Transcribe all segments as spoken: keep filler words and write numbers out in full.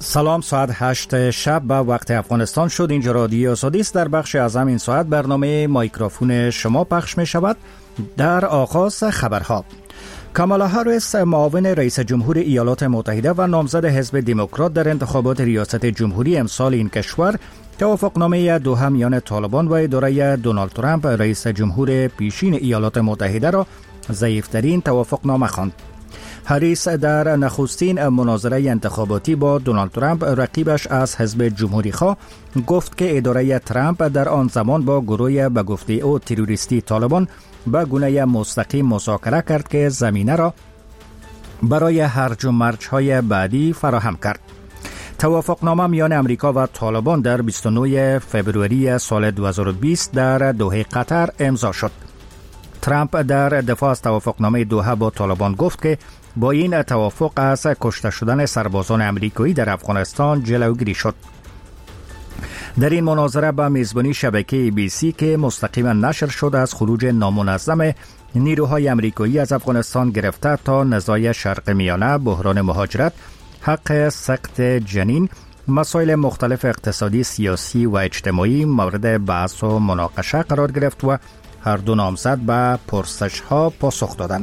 سلام، ساعت هشت شب به وقت افغانستان شد. اینجا رادیو آزادی است. در بخش از همین ساعت برنامه مایکروفون شما پخش می شود. در آغاز خبرها: کامالا هاریس، معاون رئیس جمهور ایالات متحده و نامزد حزب دموکرات در انتخابات ریاست جمهوری امسال این کشور، توافقنامه دوحه میان طالبان و اداره دونالد ترامپ رئیس جمهور پیشین ایالات متحده را ضعیفترین توافقنامه خواند. هاریس در نخستین مناظره انتخاباتی با دونالد ترامپ، رقیبش از حزب جمهوری خواه، گفت که اداره ترامپ در آن زمان با گروه به گفته او تروریستی طالبان به گونه مستقیم مذاکره کرد که زمینه را برای هرج و مرج های بعدی فراهم کرد. توافقنامه میان امریکا و طالبان در بیست و نه فوریه سال دو هزار و بیست در دوحه قطر امضا شد. ترامپ در دفاع از توافقنامه دوحه با طالبان گفت که با این توافق از کشته شدن سربازان امریکایی در افغانستان جلوگیری شد. در این مناظره به میزبانی شبکه ای بی سی که مستقیما نشر شد، از خروج نامنظم نیروهای امریکایی از افغانستان گرفته تا نزاع شرق میانه، بحران مهاجرت، حق سقط جنین، مسائل مختلف اقتصادی، سیاسی و اجتماعی مورد بحث و مناقشه قرار گرفت و هر دو نامزد به پرسش‌ها پاسخ دادند.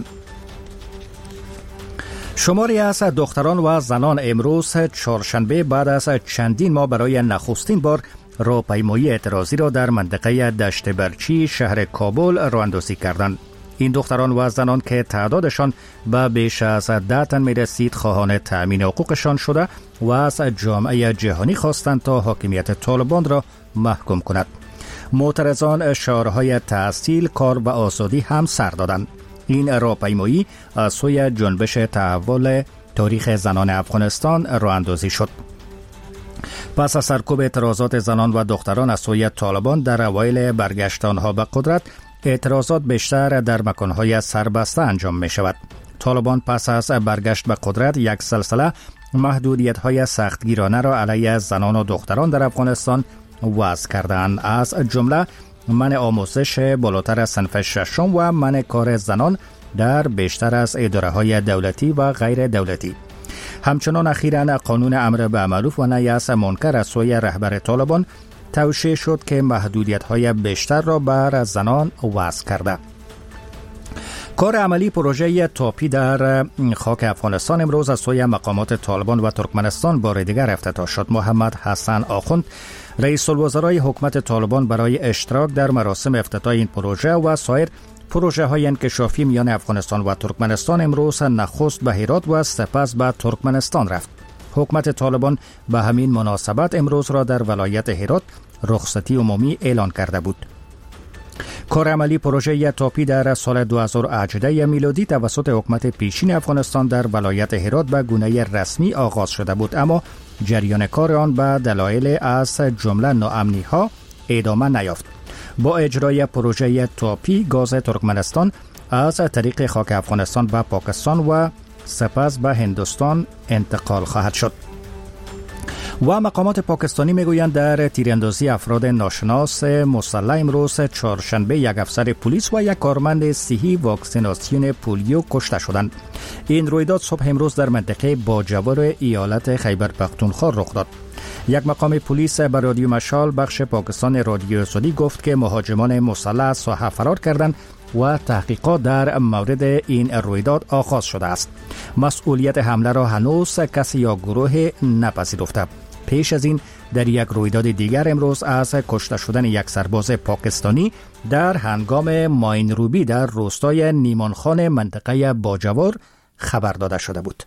شماری از دختران و زنان امروز چهارشنبه بعد از چندین ماه برای نخستین بار راهپیمایی اعتراضی را در منطقه دشت برچی شهر کابل راه‌اندازی کردند. این دختران و زنان که تعدادشان به بیش از ده تن می‌رسید، خواهان تأمین حقوقشان شده و از جامعه جهانی خواستند تا حاکمیت طالبان را محکوم کند. معترضان شعارهای تحصیل، کار و آزادی هم سر دادند. این راهپیمایی از سوی جنبش تحول تاریخ زنان افغانستان راه‌اندازی شد. پس از سرکوب اعتراضات زنان و دختران از سوی طالبان در اوایل برگشت آنها به قدرت، اعتراضات بیشتر در مکانهای سربسته انجام می شود. طالبان پس از برگشت به قدرت یک سلسله محدودیت‌های سختگیرانه را علیه زنان و دختران در افغانستان وضع کردند، از جمله منع آموزش بالاتر از صنف ششم و منع کار زنان در بیشتر از اداره‌های دولتی و غیر دولتی. همچنان اخیراً قانون امر به معروف و نهی از منکر از سوی رهبر طالبان توشیح شد که محدودیت‌های بیشتر را بر زنان وضع کرده. کار عملی پروژه تاپی در خاک افغانستان امروز از سوی مقامات طالبان و ترکمنستان بار دیگر افتتاح شد. محمد حسن آخوند، رئیس الوزرای حکومت طالبان، برای اشتراک در مراسم افتتاح این پروژه و سایر پروژه های انکشافی میان افغانستان و ترکمنستان امروز نخست به هرات و سپس به ترکمنستان رفت. حکومت طالبان به همین مناسبت امروز را در ولایت هرات رخصتی عمومی اعلان کرده بود. کارعملی پروژه تاپی در سال دو هزار و هجده میلادی توسط حکومت پیشین افغانستان در ولایت هرات به گونه رسمی آغاز شده بود، اما جریان کار آن به دلایل از جمله ناامنی ها ادامه نیافت. با اجرای پروژه تاپی، گاز ترکمنستان از طریق خاک افغانستان به پاکستان و سپس به هندوستان انتقال خواهد شد. و مقامات پاکستانی میگویند در تیراندازی افراد ناشناس مسلح امروز چهارشنبه یک افسر پلیس و یک کارمند صحی واکسیناسیون پولیو کشته شدند. این رویداد صبح امروز در منطقه باجوار ایالت خیبر پختونخوا رخ داد. یک مقام پلیس به رادیو مشال بخش پاکستان رادیو آزادی گفت که مهاجمان مسلح از ساحه فرار کردند و تحقیقات در مورد این رویداد آغاز شده است. مسئولیت حمله را هنوز کسی یا گروه نپذیرفته. پیش از این در یک رویداد دیگر امروز از کشته شدن یک سرباز پاکستانی در هنگام ماینروبی در روستای نیمانخان منطقه باجوار خبر داده شده بود.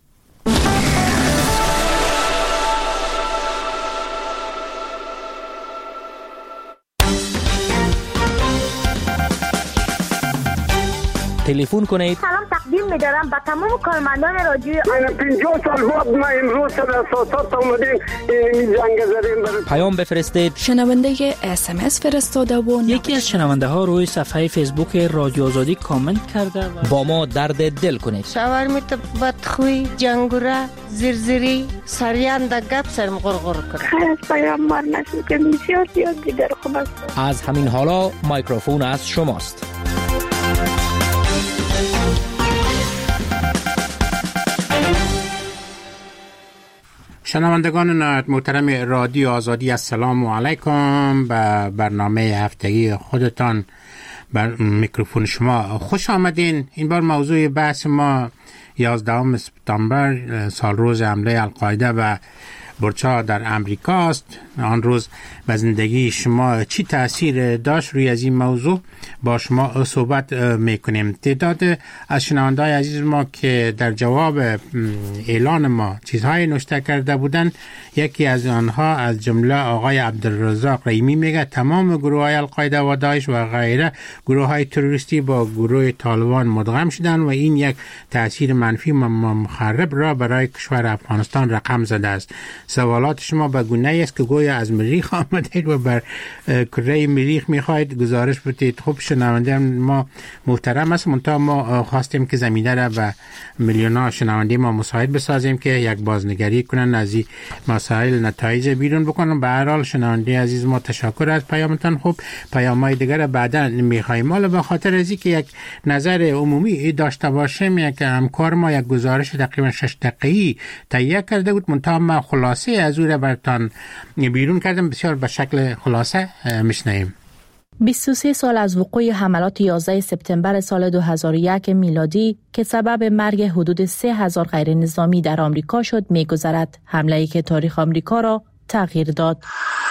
تلفن کنید. سلام تقدیم می‌دارم به تمام کارمندان رادیو. من پنجاه سال بعد ما امروز سر اساسات اومدیم این جنگ زدیم. پیام بفرستید. شنونده اس ام اس فرستاده و یکی از شنونده ها روی صفحه فیسبوک رادیو آزادی کامنت کرده و با ما درد دل کنید. شاورمیت بدخوی، جنگوره، زرزری، سریان دا گپ سرم غرغر کنه. خیلی پیام مار نشد که بسیار زیاد دیگر خوب است. از همین حالا مایکروفون از شماست. شنوندگان نهایت محترم رادیو آزادی، السلام علیکم. به برنامه هفتگی خودتان بر میکروفون شما خوش آمدین. این بار موضوع بحث ما یازدهم سپتامبر سال روز حمله القاعده و برج‌ها در امریکا است. آن روز به زندگی شما چی تأثیر داشت؟ روی از این موضوع با شما صحبت میکنیم. تعداد از شنونده‌های عزیز ما که در جواب اعلان ما چیزهای نوشته کرده بودند، یکی از آنها از جمله آقای عبدالرزاق رحیمی میگه تمام گروه‌های القاعده و داعش و غیره گروه‌های تروریستی با گروه طالبان مدغم شدند و این یک تأثیر منفی و مخرب را برای کشور افغانستان رقم زده است. سوالات شما به گونه‌ای است که گویا از مریخ آمدید و بر کره مریخ میخواید گزارش بدید. خب شنونده ما محترم است، منتها ما خواستیم که زمینه را به میلیون‌ها شنونده ما مساعد بسازیم که یک بازنگری کنن از این مسائل، نتایج بیرون بکنن. به هر حال شنونده عزیز ما تشکر از پیامتان. خب پیام‌های دیگر بعدا میخوایم. حالا به خاطر از اینکه یک نظر عمومی داشته باشیم، یک همکار ما یک گزارش تقریبا شش دقیقه‌ای تهیه کرده بود، منتها ما خلاصه از اون را براتون بیرون کردم. بسیار به شکل خلاصه میشنویم. بیست و سه سال از وقوع حملات یازده سپتامبر سال دو هزار و یک میلادی که سبب مرگ حدود سه هزار غیر نظامی در آمریکا شد میگذرد. حمله‌ای که تاریخ آمریکا را تغییر داد.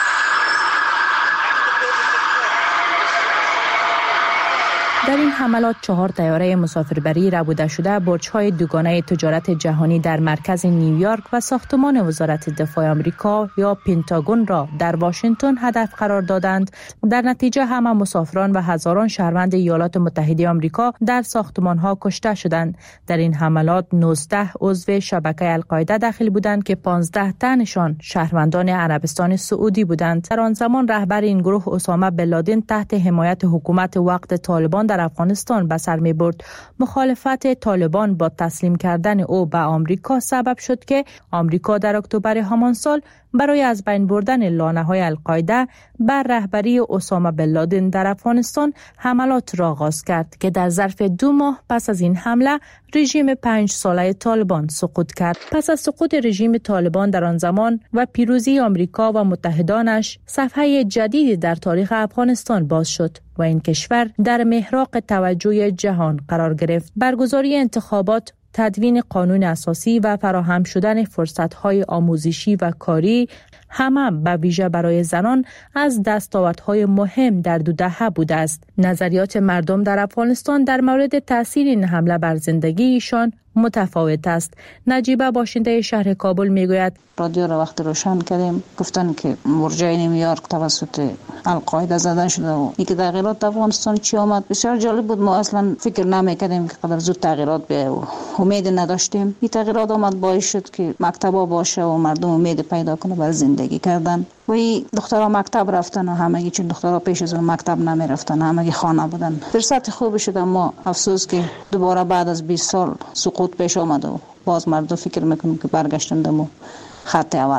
در این حملات چهار طیاره مسافربری ربوده شده برج‌های دوگانه تجارت جهانی در مرکز نیویورک و ساختمان وزارت دفاع آمریکا یا پنتاگون را در واشنگتن هدف قرار دادند. در نتیجه همه مسافران و هزاران شهروند ایالات متحده آمریکا در ساختمان‌ها کشته شدند. در این حملات نوزده عضو شبکه القاعده داخل بودند که پانزده تنشان شهروندان عربستان سعودی بودند. در آن زمان رهبر این گروه اسامه بن لادن تحت حمایت حکومت وقت طالبان در افغانستان به سر می برد. مخالفت طالبان با تسلیم کردن او به آمریکا سبب شد که آمریکا در اکتبر همان سال برای از بین بردن لانه‌های القاعده بر رهبری اسامه بن لادن در افغانستان حملات را آغاز کرد که در ظرف دو ماه پس از این حمله رژیم پنج ساله طالبان سقوط کرد. پس از سقوط رژیم طالبان در آن زمان و پیروزی آمریکا و متحدانش، صفحه جدیدی در تاریخ افغانستان باز شد و این کشور در محراق توجه جهان قرار گرفت. برگزاری انتخابات، تدوین قانون اساسی و فراهم شدن فرصت‌های آموزشی و کاری همه به ویژه برای زنان از دستاوردهای مهم در دو دهه بوده است. نظریات مردم در افغانستان در مورد تأثیر این حمله بر زندگی ایشان متفاوت است. نجیبه باشنده شهر کابل میگوید رادیو را وقتی روشن کردیم گفتن که برج‌های نیویورک توسط القاعده زده شده و اینکه تغییرات افغانستان چی آمد بسیار جالب بود. ما اصلا فکر نمی‌کردیم که قدر زود تغییرات بیاید و امید نداشتیم. این تغییرات آمد باعث شد که مکتبا باشه و مردم امید پیدا کنه برای زندگی کردن. و این دخترها مکتب رفتن و همگی، چون دخترها پیش از اون مکتب نمی رفتن، همگی خانه بودن. فرصت خوبی شد، اما افسوس که دوباره بعد از بیست سال سقوط پیش آمد و باز مردم فکر میکنم که برگشتن و خط اول.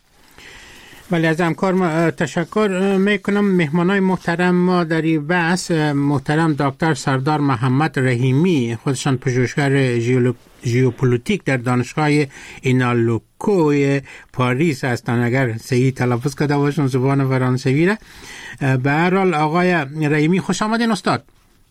ولی از همکار ما تشکر میکنم. مهمانای محترم ما در این بحث محترم دکتر سردار محمد رحیمی، خودشان پژوهشگر ژئوپلیتیک در دانشگاه اینالوکوی پاریس هستند، اگر صحیح تلفظ کرده باشم زبان فرانسوی را. به هر حال آقای رحیمی خوش آمدین استاد.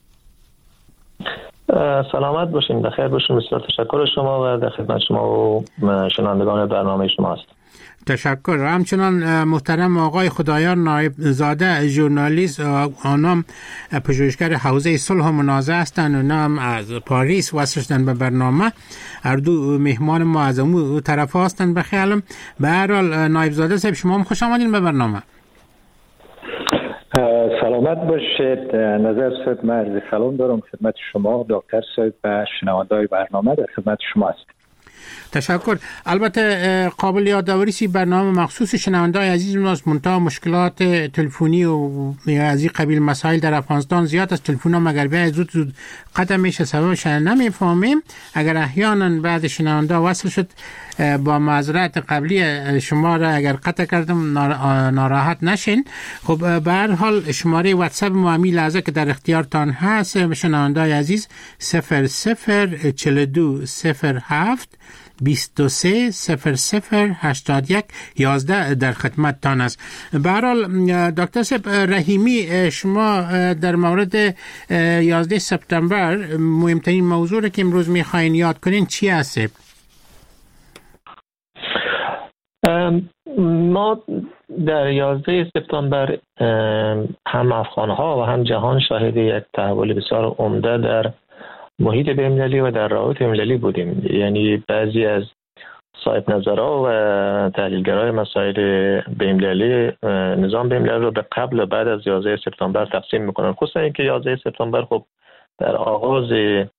سلامت باشین، بخیر باشین. بسیار تشکر شما و در خدمت شما و شنوندگان برنامه شما هست. تشکر. همچنان محترم آقای خدایان نایب زاده، ژورنالیست، آنام پژوهشگر حوزه صلح و منازعه هستند و نام از پاریس وصل شدن به برنامه. هر دو مهمان ما از اون طرف هستند به خیالم. به هر حال نایب زاده صاحب شما هم خوش آمدین به برنامه. سلامت باشید. نظر صاحب من عرض سلام دارم خدمت شما، دکتر صاحب و شنونده‌های برنامه در خدمت شما است. تشکر. البته قابل یادآوری سی برنامه مخصوص شنونده‌های عزیز ماست، منتها مشکلات تلفنی و از این قبیل مسائل در افغانستان زیاد از تلفن‌ها مگر به زود زود قطع میشه، سببش نمیفهمیم. اگر احیانا بعد شنونده وصل شد با معذرت قبلی شما را اگر قطع کردم ناراحت نشین. خب به هر حال شماره واتساپ ما همین لحظه که در اختیارتان هست شنونده‌های عزیز صفر صفر چهل و دو صفر هفت بیست و سه صفر صفر هشتاد یک یازده در خدمت تان است. به هر حال دکتر صاحب رحیمی، شما در مورد یازده سپتامبر مهمترین موضوع که امروز میخواین یاد کنین چی هست؟ ما در یازده سپتامبر هم افغان‌ها و هم جهان شاهد یک تحول بسیار عمده در محیط بین‌المللی و در روابط بین‌المللی بودیم. یعنی بعضی از صاحب نظرها و تحلیلگرای مسائل بین‌المللی نظام بین‌المللی رو به قبل و بعد از یازده سپتامبر تقسیم میکنن، خصوصا اینکه یازده سپتامبر خب در آغاز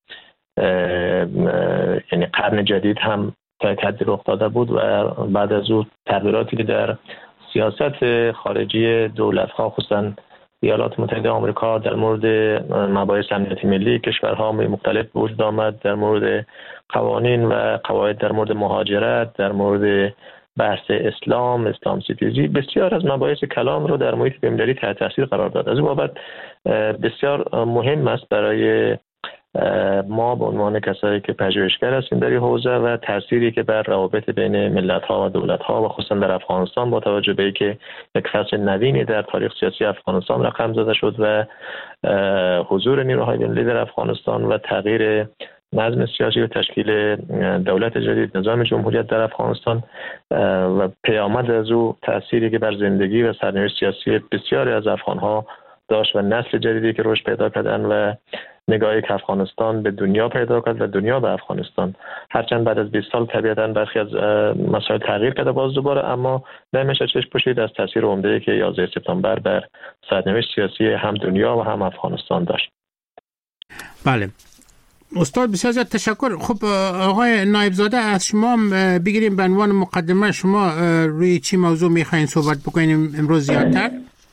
یعنی قرن جدید هم تحدی رخ داده بود و بعد از او تغییراتی که در سیاست خارجی دولت‌ها خصوصا ایالات متحده آمریکا در مورد مباحث امنیتی ملی کشورها مختلف وجود آمد، در مورد قوانین و قواعد در مورد مهاجرت، در مورد بحث اسلام، اسلام ستیزی، بسیار از مباحث کلام رو در محیط بین‌المللی تحت تاثیر قرار داد. از این بابت بسیار مهم است برای ما به عنوان کسایی که پژوهشگر هستیم در این حوزه و تأثیری که بر روابط بین ملت‌ها و دولت‌ها و خصوصا در افغانستان با توجه به اینکه یک فصل نوینی در تاریخ سیاسی افغانستان رقم زده شد و حضور نیروهای ملی در افغانستان و تغییر نظم سیاسی و تشکیل دولت جدید، نظام جمهوریت در افغانستان و پیامد از او تأثیری که بر زندگی و سرنوشت سیاسی بسیاری از افغان‌ها داشت و نسل جدیدی که رشد پیدا کردن و نگاهی که افغانستان به دنیا پیدا کرد و دنیا به افغانستان، هرچند بعد از بیست سال طبیعتاً برخی از مسائل تغییر کرده باز دوباره، اما نمیشه چشم پوشید از تاثیر عمده‌ای که یازده سپتامبر بر سرنوشت سیاسی هم دنیا و هم افغانستان داشت. بله استاد بسیار زیاد تشکر. خب آقای نایبزاده، از شما بگیریم به عنوان مقدمه، شما روی چی موضوع میخواین صحبت بکنیم امروز زیادتر؟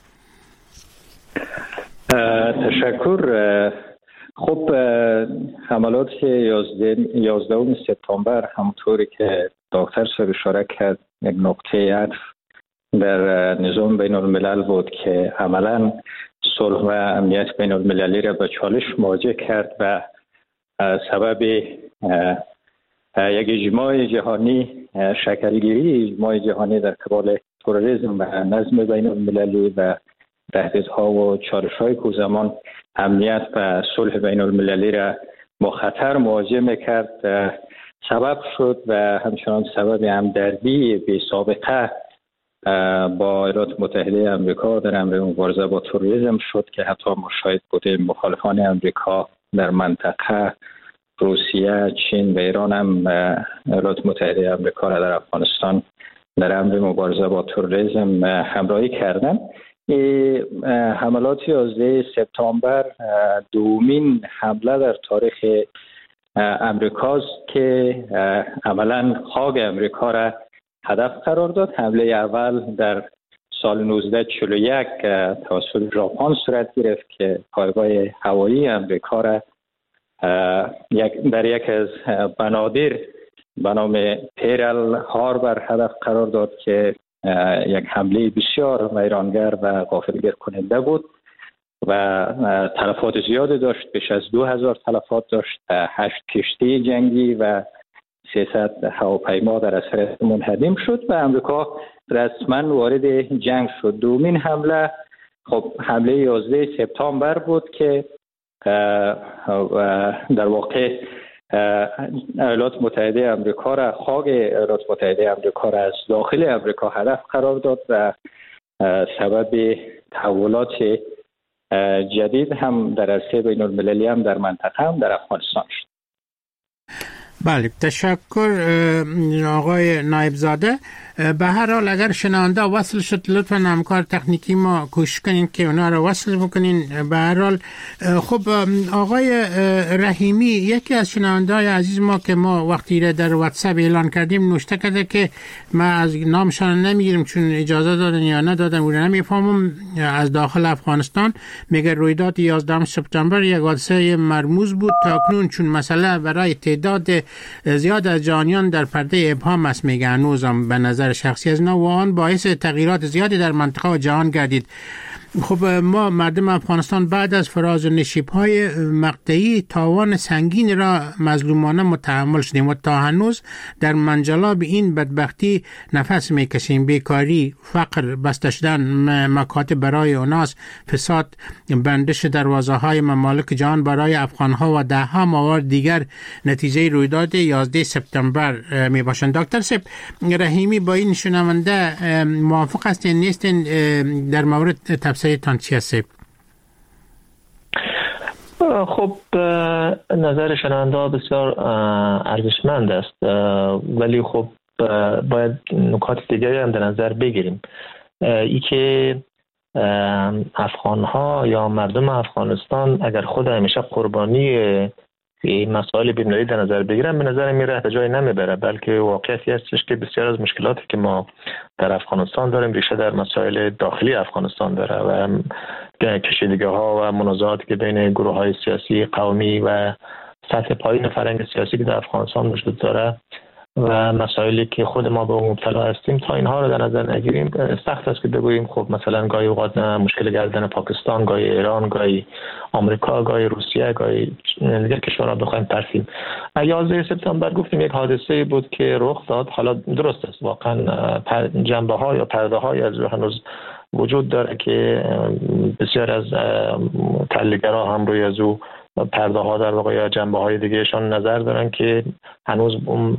تشکر. خب حملات یازده سپتامبر همونطوری که دکتر صاحب اشاره کرد یک نقطه عطف در نظام بین الملل بود که عملا صلح و امنیت بین المللی را به چالش مواجه کرد و سبب یک اجماع جهانی، شکلگیری اجماع جهانی در قبال تروریسم و نظم بین المللی و تهدیدها و چالش‌های که زمان امنیت و صلح بین المللی را با خطر مواجه میکرد سبب شد و همچنان سبب همدردی بی سابقه با ایالات متحده آمریکا در امر مبارزه با تروریسم شد که حتی ما شاهد بودیم مخالفان آمریکا در منطقه، روسیه، چین و ایران هم ایالات متحده آمریکا را در افغانستان در امر مبارزه با تروریسم همراهی کردند. حملات یازده سپتامبر دومین حمله در تاریخ امریکاست که عملا خاک امریکا را هدف قرار داد. حمله اول در سال نوزده چهل و یک توسط ژاپن صورت گرفت که پایگاه هوایی امریکا را در یک از بنادر به نام پیرل هاربر هدف قرار داد که یک حمله بسیار ویرانگر و غافلگیر کننده بود و تلفات زیادی داشت، بیش از دو هزار تلفات داشت، هشت کشتی جنگی و سیصد هواپیما در اثر منهدم شد و امریکا رسما وارد جنگ شد. دومین حمله خب حمله یازده سپتامبر بود که در واقع ایالات متحده آمریکا را خاک ایالات متحده آمریکا را از داخل آمریکا هدف قرار داد و سبب تحولات جدید هم در عرصه بین المللی هم در منطقه هم در افغانستان شد. بله تشکر آقای نایبزاده. به هر حال اگر شنونده وصل شد لطفا همکار تکنیکی ما کوشش کنین که اونا رو وصل بکنین. به هر حال خب آقای رحیمی، یکی از شنونده‌های عزیز ما که ما وقتی را در واتساپ اعلان کردیم نوشته کرده که ما از نامشان نمیگیریم چون اجازه دادن یا ندادن اون نمیفهمم، از داخل افغانستان میگه رویداد یازده سپتامبر یک حادثه مرموز بود تا کنون، چون مسئله برای تعداد زیاد از جهانیان در پرده ابهام است. میگه هنوزم به نظر شخصی از نو آن باعث تغییرات زیادی در منطقه و جهان گردید. خب ما مردم افغانستان بعد از فراز نشیب‌های مقطعی تاوان سنگین را مظلومانه متحمل شدیم و تا هنوز در منجلاب این بدبختی نفس میکشیم. بیکاری، فقر، بسته شدن مکاتب برای اوناس، فساد، بندش دروازه های ممالک جهان برای افغانها و ده ها موارد دیگر نتیجه رویداد یازده سپتامبر می باشند. دکتر سپ رحیمی، با این شنونده موافق هستین نیستین؟ در مورد تفسیر تان چی هست؟ خب نظر شنونده بسیار ارزشمند است، ولی خب باید نکات دیگری هم در نظر بگیریم. ای که افغانها یا مردم افغانستان اگر خود همیشه قربانی این مسائل بین‌المللی در نظر بگیرن، به نظر میره به جای نمیبره، بلکه واقعیتی هستش که بسیار از مشکلاتی که ما در افغانستان داریم ریشه در مسائل داخلی افغانستان داره و کشیدگی‌ها و منازعاتی که بین گروه‌های سیاسی قومی و سطح پایین فرهنگ سیاسی که در افغانستان وجود داره و مسائلی که خود ما به اون مبتلا هستیم، تا اینها رو در نظر نگیریم سخت است که بگوییم خب مثلا گاهی اوقات مشکل گردن پاکستان، گاهی ایران، گاهی آمریکا، گاهی روسیه، گاهی دیگر کشورها بخوایم ترسیم. یازده سپتامبر گفتیم یک حادثه بود که رخ داد. حالا درست است واقعا جنبه ها یا پرده های از هنوز وجود داره که بسیار از تحلیلگرا هم روی از او پرده ها در واقع یا جنبه های دیگهشان نظر دارن که هنوز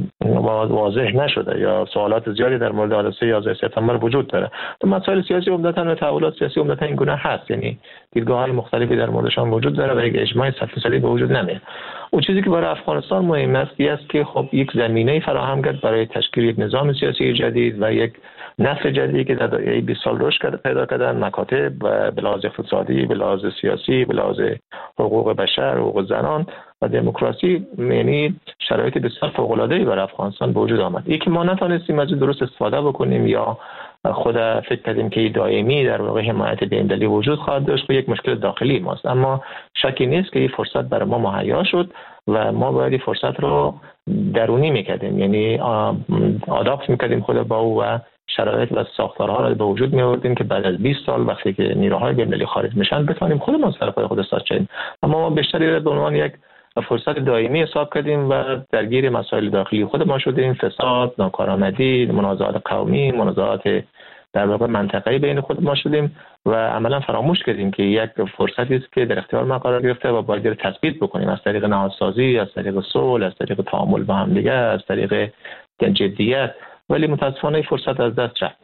واضح نشده یا سوالات زیادی در مورد حادثه یازده سپتامبر وجود داره. تو مسائل سیاسی عمدتاً و تحولات سیاسی عمدتاً این گونه هست، یعنی دیدگاه های مختلفی در موردشان وجود داره و یک اجماع صد فیصدی به وجود نمیاد. اون چیزی که برای افغانستان مهم است است که خب یک زمینه فراهم کرد برای تشکیل یک نظام سیاسی جدید و یک نسل جدیدی که در بیست سال رشد پیدا کردن، مکاتب و به لحاظ اقتصادی، به لحاظ سیاسی، به لحاظ حقوق بشر، حقوق زنان و دموکراسی، یعنی شرایط بسیار فوق‌العاده‌ای برای افغانستان به وجود آمد. این که ما نتونستیم از درست استفاده بکنیم یا خود فکر کردیم که دائمی در واقع حمایت بین‌المللی وجود خواهد داشت، یک مشکل داخلی ماست. اما شکی نیست که این فرصت برای ما مهیا شد و ما باید این فرصت رو درونی می‌کردیم، یعنی آداپت می‌کردیم خود با او و شرایط و ساختارها را به وجود می آوردیم که بعد از بیست سال وقتی که نیروهای بین‌المللی خارج میشن بتونیم خودمون سر پای خود استاد شیم. اما ما بیشتر به عنوان یک فرصت دائمی حساب کردیم و درگیر مسائل داخلی خود ما شدیم، فساد، ناکارآمدی، منازعات قومی، منازعات در واقع منطقه‌ای بین خود ما شدیم و عملا فراموش کردیم که یک فرصتی است که در اختیار ما قرار گرفته و باید تثبیت بکنیم از طریق نهادسازی، از طریق صلح، از طریق تعامل با هم دیگه، از طریق جدیت. ولی متاسفانه این فرصت از دست رفت.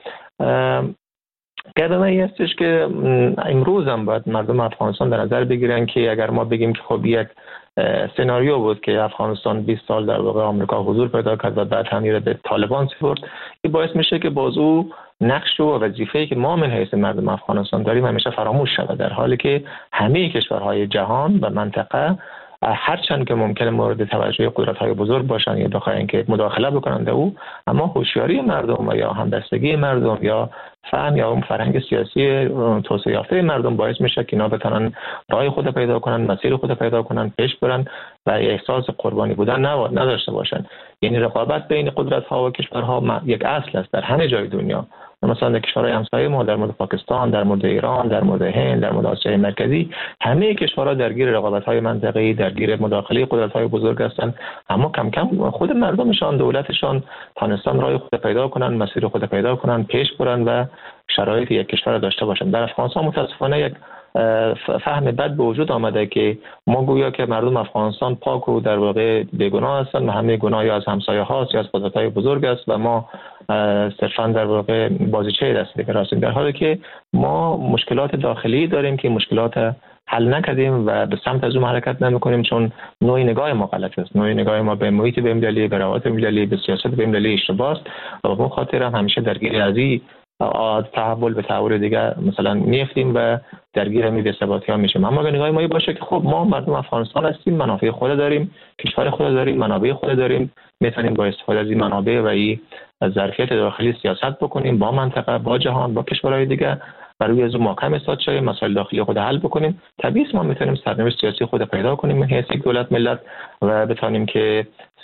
گرد من این هستش که امروز هم باید مردم افغانستان در نظر بگیرن که اگر ما بگیم که خب یک سناریو بود که افغانستان بیست سال در واقع آمریکا حضور پیدا کرد و بعد هم به طالبان سپرد، این باعث میشه که باز او نقش و وظیفه‌ای که ما من حیث مردم افغانستان داریم همیشه فراموش شود، در حالی که همه کشورهای جهان و منطقه هرچند که ممکنه مورد توجه قدرت‌های بزرگ باشن یا بخواین که مداخله بکنن در او، اما هوشیاری مردم و یا همبستگی مردم یا فهم یا اون فرهنگ سیاسی توسعه یافته مردم باعث میشه که اینا بتونن راه خود پیدا کنن، مسیر خود پیدا کنن، پیش برن و احساس قربانی بودن نداشته باشن. یعنی رقابت بین قدرت‌ها و کشورها یک اصل است در همه جای دنیا. مثلا در کشورهای همسایه ما، در مورد پاکستان، در مورد ایران، در مورد هند، در مورد آسیای مرکزی، همه کشورها درگیر رقابت‌های منطقه‌ای، درگیر مداخله قدرت‌های بزرگ هستند. اما کم کم خود مردمشان، دولتشان تانستان راه خود پیدا کنن، مسیر خود پیدا کنن، پیش برن و شرایط یک کشور داشته باشند. در افغانستان متأسفانه یک فهم بد به وجود آمده که ما گویا که مردم افغانستان پاک و در واقع بیگناه هستند و همه گناه یا از همسایه هاست یا از قدرت‌های بزرگ است و ما صرفا در واقع بازیچه دست دیگر هستیم، در حالی که ما مشکلات داخلی داریم که مشکلات حل نکردیم و به سمت از اون حرکت نمیکنیم، چون نوع نگاه ما غلط است. نوع نگاه ما به محیط بین‌المللی، به روابط بین‌المللی، به سیاست بین‌المللی اشتباه است و به اون خاطر هم همیشه درگیر از این تحول به تحول دیگه مثلا میفتیم و درگیر همین بی‌ثباتی ها میشیم. اما نگاه ما باشه که خب ما مردم افغانستان هستیم، منافع خود داریم، کشور خود داریم، منابع خود داریم، میتونیم با استفاده از این منابع و این ظرفیت داخلی سیاست بکنیم با منطقه، با جهان، با کشورهای دیگه و روی از محکم ایستاد شویم، مسائل داخلی خود حل بکنیم. طبیعی است ما میتونیم سرنوشت سیاسی خود پیدا کنیم من حیث یک دولت ملت و بتونیم که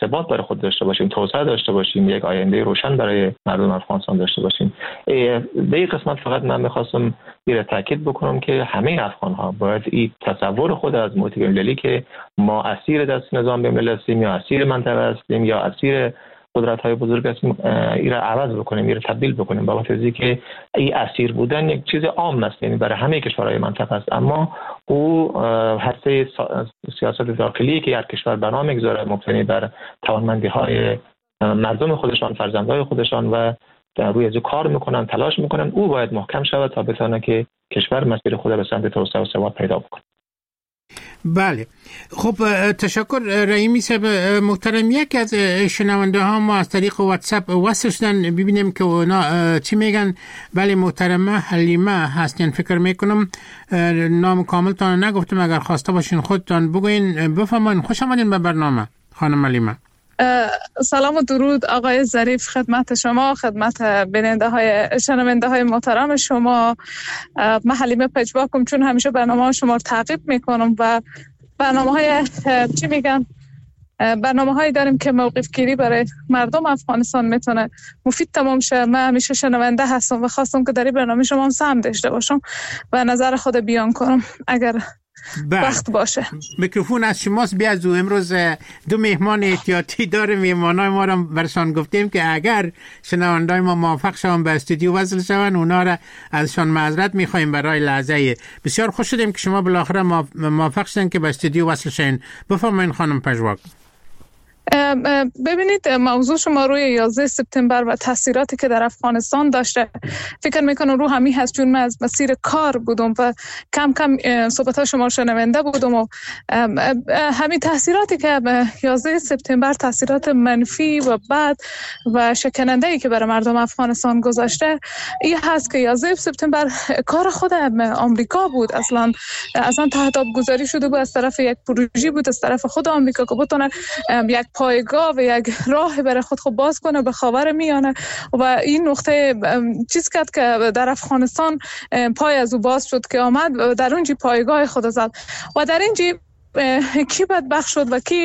ثبات برای خود داشته باشیم، توسعه داشته باشیم، یک آینده روشن برای مردم افغانستان داشته باشیم. به این قسمت فقط من میخواستم یه تاکید بکنم که همه افغان ها باید این تصور خود از محیط بین‌المللی که ما اسیر دست نظام بین‌المللی هستیم یا اسیر منطقه هستیم یا اسیر قدرت‌های بزرگ هستیم، این را عوض بکنیم، این را تبدیل بکنیم. بابت از اینکه این اسیر بودن یک چیز عام است، یعنی برای همه کشورهای منطقه است، اما او هسته سیاست داخلی که هر کشور بنا میگذاره مبتنی بر توانمندی‌های مردم خودشان، فرزندهای خودشان و در روی از کار میکنن، تلاش میکنن، او باید محکم شود تا بتونه که کشور مسیر خود به سمت توسعه و ثبات پیدا بکنه. بله، خب تشکر رحیمی صاحب محترم. یک از شنونده ها ما از طریق واتساپ وصل شدن، ببینیم که اونا چی میگن. بله محترمه حلیمه هستین فکر میکنم، نام کاملتان نگفتم، اگر خواسته باشین خودتان بگوین. بفرمایید. خوش آمدین به برنامه خانم حلیمه. سلام و درود آقای ظریف خدمت شما، خدمت بیننده های شنونده های محترم شما. من حلیمه پژواکم، چون همیشه برنامه شما رو تعقیب میکنم و برنامه های چی میگن برنامه هایی داریم که موقف گیری برای مردم افغانستان میتونه مفید تمام شه. من همیشه شنونده هستم و خواستم که در این برنامه شما هم سهم داشته باشم و نظر خود بیان کنم اگر وقت باشه. میکروفون از شماست. بیازو امروز دو مهمان احتیاطی داریم. مهمانای ما را برشان گفتیم که اگر شنوندای ما موافق شوند به استودیو وصل شوند، اونا را ازشان معذرت میخوایم برای لحظه. بسیار خوش شدیم که شما بالاخره موافق شدین که به استودیو وصل شین. بفرمایید خانم پژواک. ببینید، موضوع شما روی یازده سپتامبر و تاثیراتی که در افغانستان داشته فکر میکنم رو همین هست، چون من از مسیر کار بودم و کم کم صحبت‌ها شما شنونده بودم و همین تاثیراتی که یازده سپتامبر تاثیرات منفی و بد و شکننده‌ای که برای مردم افغانستان گذاشته این هست که یازده سپتامبر کار خود آمریکا بود. اصلا اصلا تهدید گذاری شده بود از طرف یک پروژه بود از طرف خود آمریکا که بتونه یک پایگاه و یک راه برای خود خود باز کنه به خاورمیانه و این نقطه چیز کرد که در افغانستان پای از او باز شد که آمد در اونجی پایگاه خود زد و در اینجی کی بدبخت شد و کی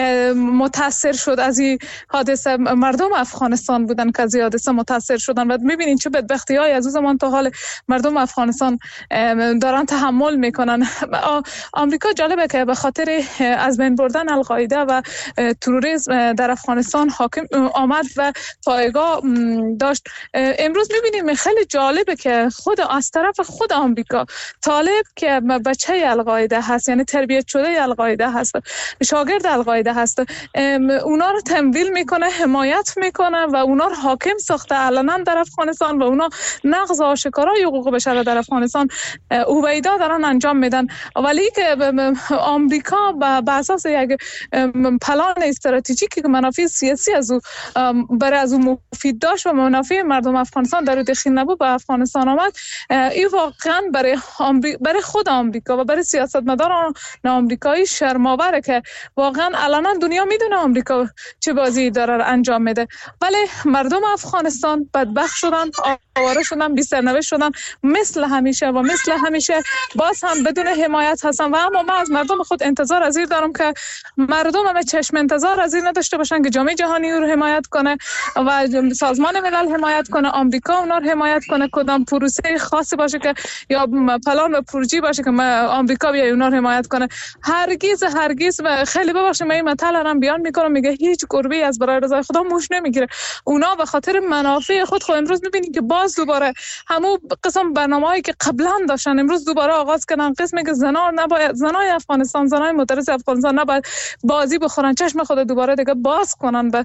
متاثر شد از این حادثه؟ مردم افغانستان بودن که از این حادثه متاثر شدن و میبینین چه بدبختی های از اون زمان تا حال مردم افغانستان دارن تحمل میکنن. آمریکا جالبه که به خاطر از بین بردن القاعده و تروریسم در افغانستان حاکم آمد و پایگاه داشت. امروز میبینیم خیلی جالبه که خود از طرف خود آمریکا طالب که بچه القاعده هست، یعنی تربیت شده القاعده هست، شاگرد القاعده هست، اونا رو تمویل میکنه، حمایت میکنه و اونا رو حاکم ساخته علنا در افغانستان و اونا نقض آشکارای حقوق بشر در افغانستان اوبیدا دارن انجام میدن. ولی که آمریکا به اساس یک پلان استراتژیکی که منافع سیاسی از او برای از او مفید داشت و منافع مردم افغانستان در داخل نبود به افغانستان آمد، این واقعا برای برای خود آمریکا و برای سیاستمداران آمریکایی شرم‌آوره که واقعا علنا دنیا میدونه آمریکا چه بازی داره انجام میده، ولی مردم افغانستان بدبخت شدن، آواره شدن، بی سرنوشت شدن مثل همیشه و مثل همیشه باز هم بدون حمایت هستن. و اما من از مردم خود انتظار از این دارم که مردم هم چشم انتظار از این نداشته باشن که جامعه جهانی رو حمایت کنه و سازمان ملل حمایت کنه، آمریکا اونا رو حمایت کنه، کدام پروسه خاصی باشه که یا پلان و پروژه باشه که آمریکا بیا اونا رو حمایت کنه. هرگز هرگز و خیلی ببخشید من این مطلب رو بیان میکنم، میگه هیچ گربه‌ای از برای رضای خدا موش نمیگیره. اونا به خاطر منافع خود خود امروز میبینید که باز دوباره همون قسم برنامه‌ای که قبلا داشتن امروز دوباره آغاز کردن، قسمی که زنا نباید، زنای افغانستان، زنای مدرس افغانستان نباید بازی بخورن، چشم خود دوباره دیگه باز کنن و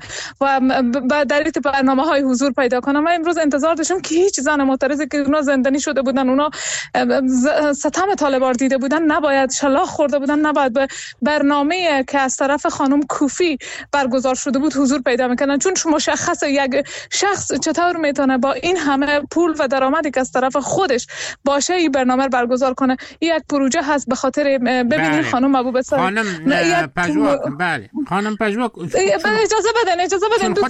و در این برنامه‌های حضور پیدا کنن. من امروز انتظار داشتم که هیچ زن معترضی که اونا زندانی شده بودن، اونا ستم طالبان دیده بودن، نباید شلاق خورده بودن، نباید به برنامه‌ای که از طرف خانم کوفی برگزار شده بود حضور پیدا میکنن، چون مشخصه یک شخص چطور میتونه با این همه پول و درآمدی که از طرف خودش باشه این برنامه برگزار کنه. این یک پروژه هست به خاطر ببینید خانم ابو بسر خانم پژواک. بله خانم پژواک اجازه بدن اجازه بدن دوست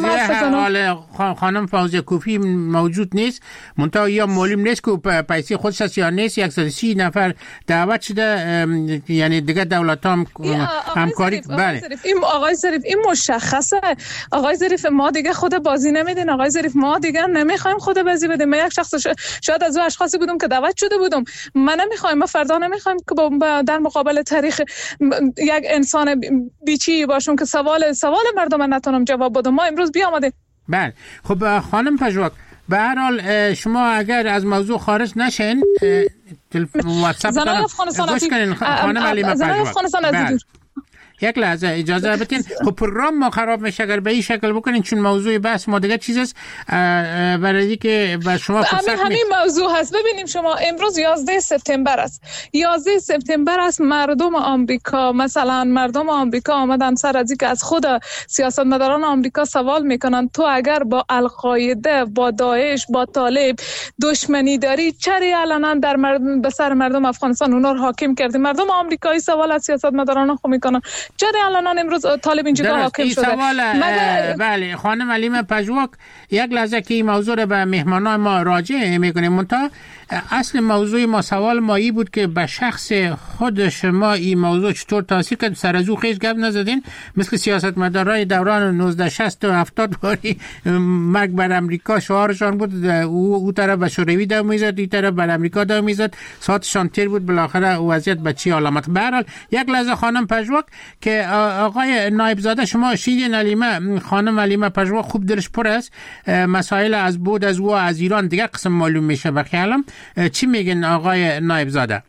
من خانم فوزیه کوفی موجود نیست، منتها یا معلوم نیست که پیسه خودش است یا نیست. صد و سی نفر دعوت شده، یعنی یعنی دیگه دولت هم همکاری. بله این آقای ظریف این مشخصه. آقای ظریف ما دیگه خود بازی نمیدین. آقای ظریف ما دیگه نمیخوایم خود بازی بدیم. من یک شخص شاید از اون اشخاصی بودم که دعوت شده بودم. من نمیخوایم، ما فردا نمیخوایم که در مقابل تاریخ یک انسان بیچی باشم که سوال سوال مردم نتونم جواب بدم. ما امروز بیامدیم. بله خب خانم پژواک، به هر حال شما اگر از موضوع خارج نشین واتساپ زنان افغانستان گوش کنین خانم علیمه پژواک. یک لحظه اجازه بدین. خب پروگرام ما خراب میشه اگر به این شکل بکنین، چون موضوع بحث ما دیگه چیز است برای که به شما فرصت همین همین موضوع هست. ببینیم شما امروز یازده سپتامبر است. یازده سپتامبر است. مردم آمریکا، مثلا مردم آمریکا آمدن سر از اینکه از خود سیاستمداران آمریکا سوال میکنن تو اگر با القاعده، با داعش، با طالب دشمنی داری چرا علنا در مردم به سر مردم افغانستان اونا رو حاکم کردی؟ مردم آمریکایی سوال از سیاستمداران خو میکنن چرا الان امروز طالب اینجا حاکم شده؟ مگر... بله خانم علیمه پژواک، یک لحظه که این موضوع رو به مهمانان ما راجع میکنیم، منتها اصل موضوع ما سوال ما ای بود که به شخص خود شما این موضوع چطور تاثیر کرد؟ سر از او خیش گپ نزدین مثل سیاستمدارای دوران نوزده شصت و هفتاد باری مرگ بر امریکا شعارشان بود. او او طرف به شوروی دو میزد، این طرف بر امریکا دو میزد، ساعتشان تیر بود، بالاخره وضعیت به چی علامت. به هر حال یک لحظه خانم پژواک که آقای نایب زاده شما شیدین علیمه، خانم علیمه پژواک خوب دلش پر است، مسائل از بود از او از ایران دیگه قسم معلوم میشه به خیالم. چی میگن آقای نایب زاده؟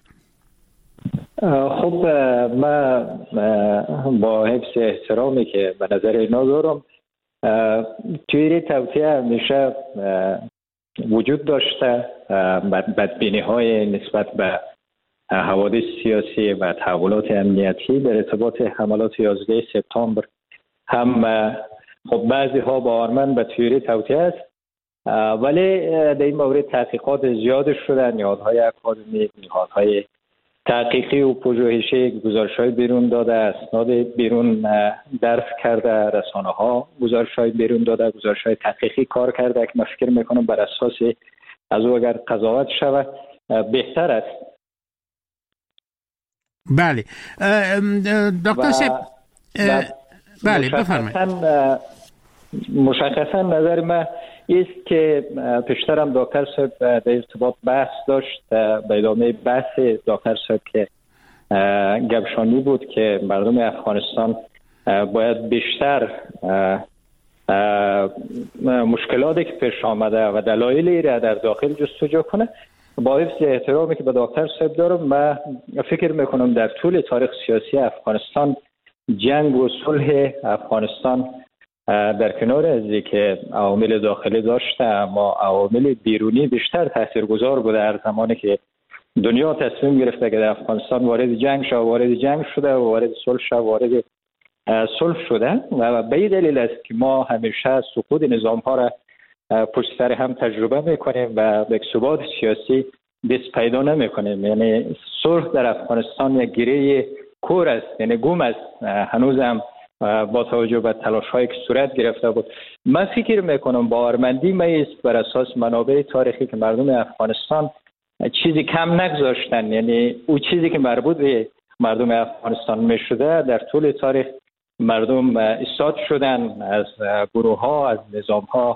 خب من با حفظ احترامی که به نظر اینا دارم، توی توطئه همیشه وجود داشته، بدبینی های نسبت به حوادث سیاسی و تحولات امنیتی در ارتباط حملات یازده سپتامبر هم خب بعضی ها باورمند به تئوری توطئه است، ولی در این مورد تحقیقات زیاد شده. نهادهای اکادمیک، نهادهای تحقیقی و پژوهشی گزارش‌های بیرون داده، اسناد بیرون درس کرده، رسانه‌ها گزارش‌های بیرون داده، گزارش‌های تحقیقی کار کرده که من فکر می‌کنم بر اساس از او اگر قضاوت شود بهتر است. بله دکتر سپ بله بفرمایید. مشخصا نظر من است که پیشترم دکتر صاحب در ارتباط بحث داشت، به ادامه بحث دکتر صاحب که گبشانی بود که مردم افغانستان باید بیشتر مشکلاتی که پیش آمده و دلایلی را در داخل جستجو کنه. با حفظ احترامی که به دکتر صاحب دارم، من فکر میکنم در طول تاریخ سیاسی افغانستان جنگ و صلح افغانستان در کنار از که عوامل داخلی داشته، اما عوامل بیرونی بیشتر تاثیرگذار بوده. هر زمانی که دنیا تصمیم گرفته که در افغانستان وارد جنگ شود، وارد جنگ شده و وارد صلح شود، وارد صلح شده و به این دلیل است که ما همیشه سقوط نظام ها را پشت سر هم تجربه میکنیم و به ثبات سیاسی دست پیدا نمیکنیم. یعنی صلح در افغانستان یک گره کور است، یعنی گم است، هنوز هم با توجه به تلاش هایی که صورت گرفته بود. من فکر میکنم باورمندی من است بر اساس منابع تاریخی که مردم افغانستان چیزی کم نگذاشتن، یعنی او چیزی که مربوط به مردم افغانستان میشده در طول تاریخ مردم ایستاد شدن، از گروه ها، از نظام ها،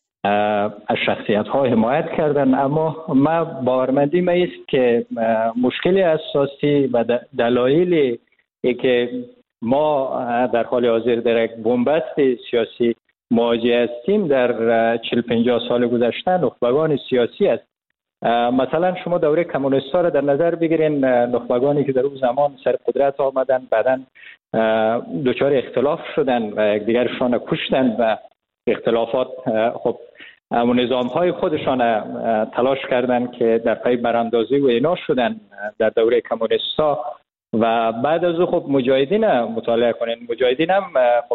از شخصیت ها حمایت کردن. اما من باورمندی من است که مشکل اساسی و دلایلی که ما در حال حاضر در یک بنبست سیاسی مواجه هستیم در چهل پنجاه سال گذشته نخبگان سیاسی است. مثلا شما دوره کمونیست‌ها را در نظر بگیرین، نخبگانی که در اون زمان سر قدرت آمدن بعداً دچار اختلاف شدن و یکدیگرشان کشتن و اختلافات خب همون نظام‌های خودشان تلاش کردن که در پی براندازی و اینا شدن در دوره کمونیست‌ها. و بعد از او خب مجاهدین مطالعه کنین، مجاهدین هم خب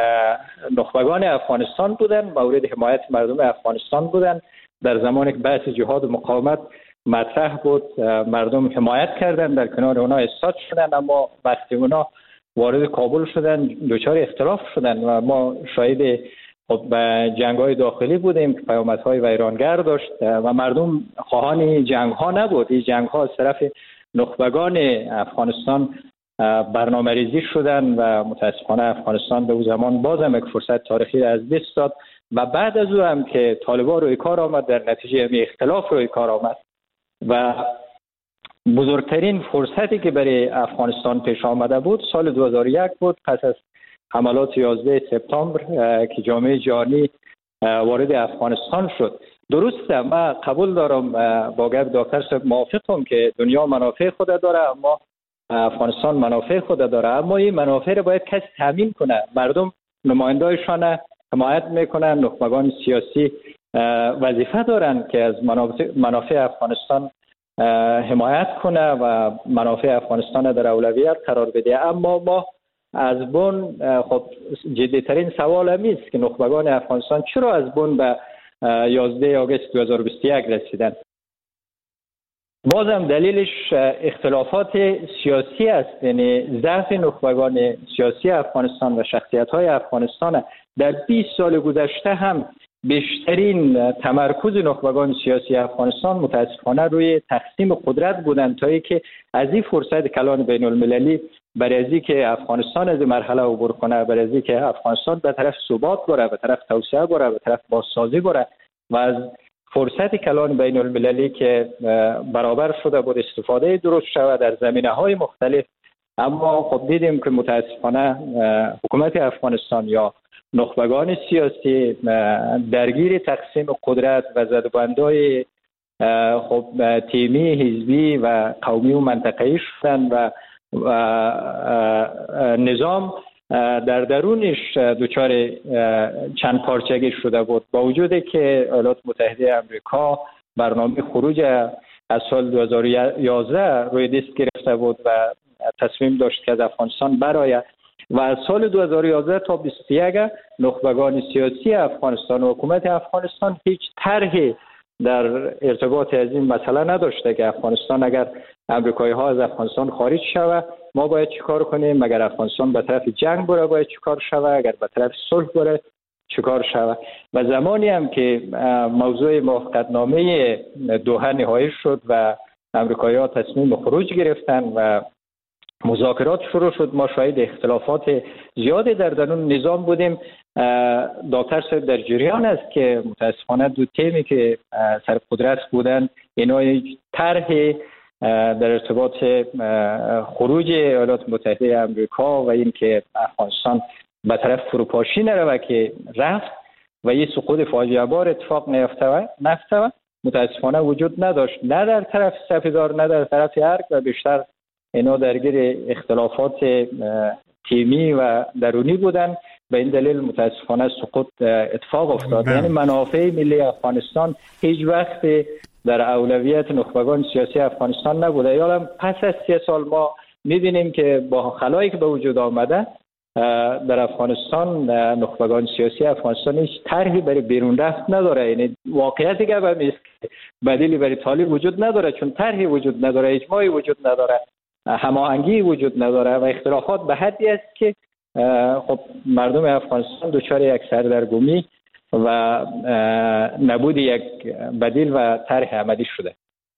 نخبگان افغانستان بودن، مورد حمایت مردم افغانستان بودن. در زمانی که بحث جهاد و مقاومت مطرح بود مردم حمایت کردن، در کنار اونا ایستاد شدن، اما وقتی اونا وارد کابل شدن دچار اختلاف شدن و ما شاهد خب جنگ‌های داخلی بودیم که پیامدهای ویرانگر داشت و مردم خواهان جنگ‌ها نبود. این جنگ‌ها از طرف نخبگان افغانستان برنامه ریزی شدن و متاسفانه افغانستان به اون زمان بازم یک فرصت تاریخی را از دست داد و بعد از او هم که طالبان روی کار آمد در نتیجه می اختلاف روی کار آمد و بزرگترین فرصتی که برای افغانستان پیش آمده بود سال دو هزار و یک بود، پس از حملات یازده سپتامبر که جامعه جهانی وارد افغانستان شد. درسته، من قبول دارم با گفت دکتر صاحب، موافقم که دنیا منافع خود داره اما افغانستان منافع خود داره، اما این منافع را باید کسی تامین کنه. مردم نماینده‌شان حمایت میکنن، نخبگان سیاسی وظیفه دارن که از منافع, منافع افغانستان حمایت کنه و منافع افغانستان در اولویت قرار بده. اما ما از بن خب جدیترین سوال همی است که نخبگان افغانستان چرا از بن به یازده آگوست دو هزار و بیست و یک رسیدن. بازم دلیلش اختلافات سیاسی است، یعنی ضعف نخبگان سیاسی افغانستان و شخصیت‌های افغانستان. در بیست سال گذشته هم بیشترین تمرکز نخبگان سیاسی افغانستان متاسفانه روی تقسیم قدرت بودند تا اینکه از این فرصت کلان بین المللی برای از اینکه افغانستان از مرحله عبور کنه، برای از اینکه افغانستان به طرف ثبات بره، به طرف توسعه بره، به طرف بازسازی بره و از فرصت کلان بین المللی که برابر شده بود استفاده درست شود در زمینه‌های مختلف. اما خب دیدیم که متاسفانه حکومت افغانستان یا نخبگان سیاسی درگیر تقسیم قدرت و زدبندای خب تیمی، حزبی و قومی و منطقه‌ای شدن و نظام در درونش دچار چند پارچگی شده بود. با وجودی که ایالات متحده آمریکا برنامه خروج از سال دو هزار و یازده روی دست گرفته بود و تصمیم داشت که از افغانستان برآید و از سال دو هزار و یازده تا بیست و یک نخبگان سیاسی افغانستان و حکومت افغانستان هیچ طرحی در ارتباط از این مسئله نداشته که افغانستان اگر امریکایی ها از افغانستان خارج شود ما باید چیکار کنیم، اگر افغانستان به طرف جنگ بره باید چیکار شود، اگر به طرف صلح بره چیکار شود. و زمانی هم که موضوع موافقتنامه دوحه نهایی شد و امریکایی ها تصمیم خروج گرفتن و مذاکرات شروع شد، ما شاهد اختلافات زیادی در درون نظام بودیم. دکتر صاحب در جریان است که متاسفانه دو تیمی که سر قدرت بودن اینا طرح در ارتباط خروج ایالات متحده آمریکا و اینکه افغانستان به طرف فروپاشی نرود که رفت و یه سقوط فاجعه بار اتفاق نیفته نفته متاسفانه وجود نداشت، نه در طرف سپیدار نه در طرف ارگ و بیشتر اینا درگیر اختلافات تیمی و درونی بودن. به این دلیل متاسفانه سقوط اتفاق افتاد. یعنی منافع ملی افغانستان هیچ وقت در اولویت نخبگان سیاسی افغانستان نبوده. یادم پس از سی سال ما می‌بینیم که با خلایی که به وجود آمده در افغانستان نخبگان سیاسی افغانستان هیچ طرحی برای بیرون رفت نداره. یعنی واقعیتی که است که بدیلی برای طالب وجود نداره، چون طرحی وجود نداره، اجماعی وجود نداره، هماهنگی وجود نداره و اختلافات به حدی است که خب مردم افغانستان دچار یک سردرگمی و نبود یک بدیل و طرح عملی شده.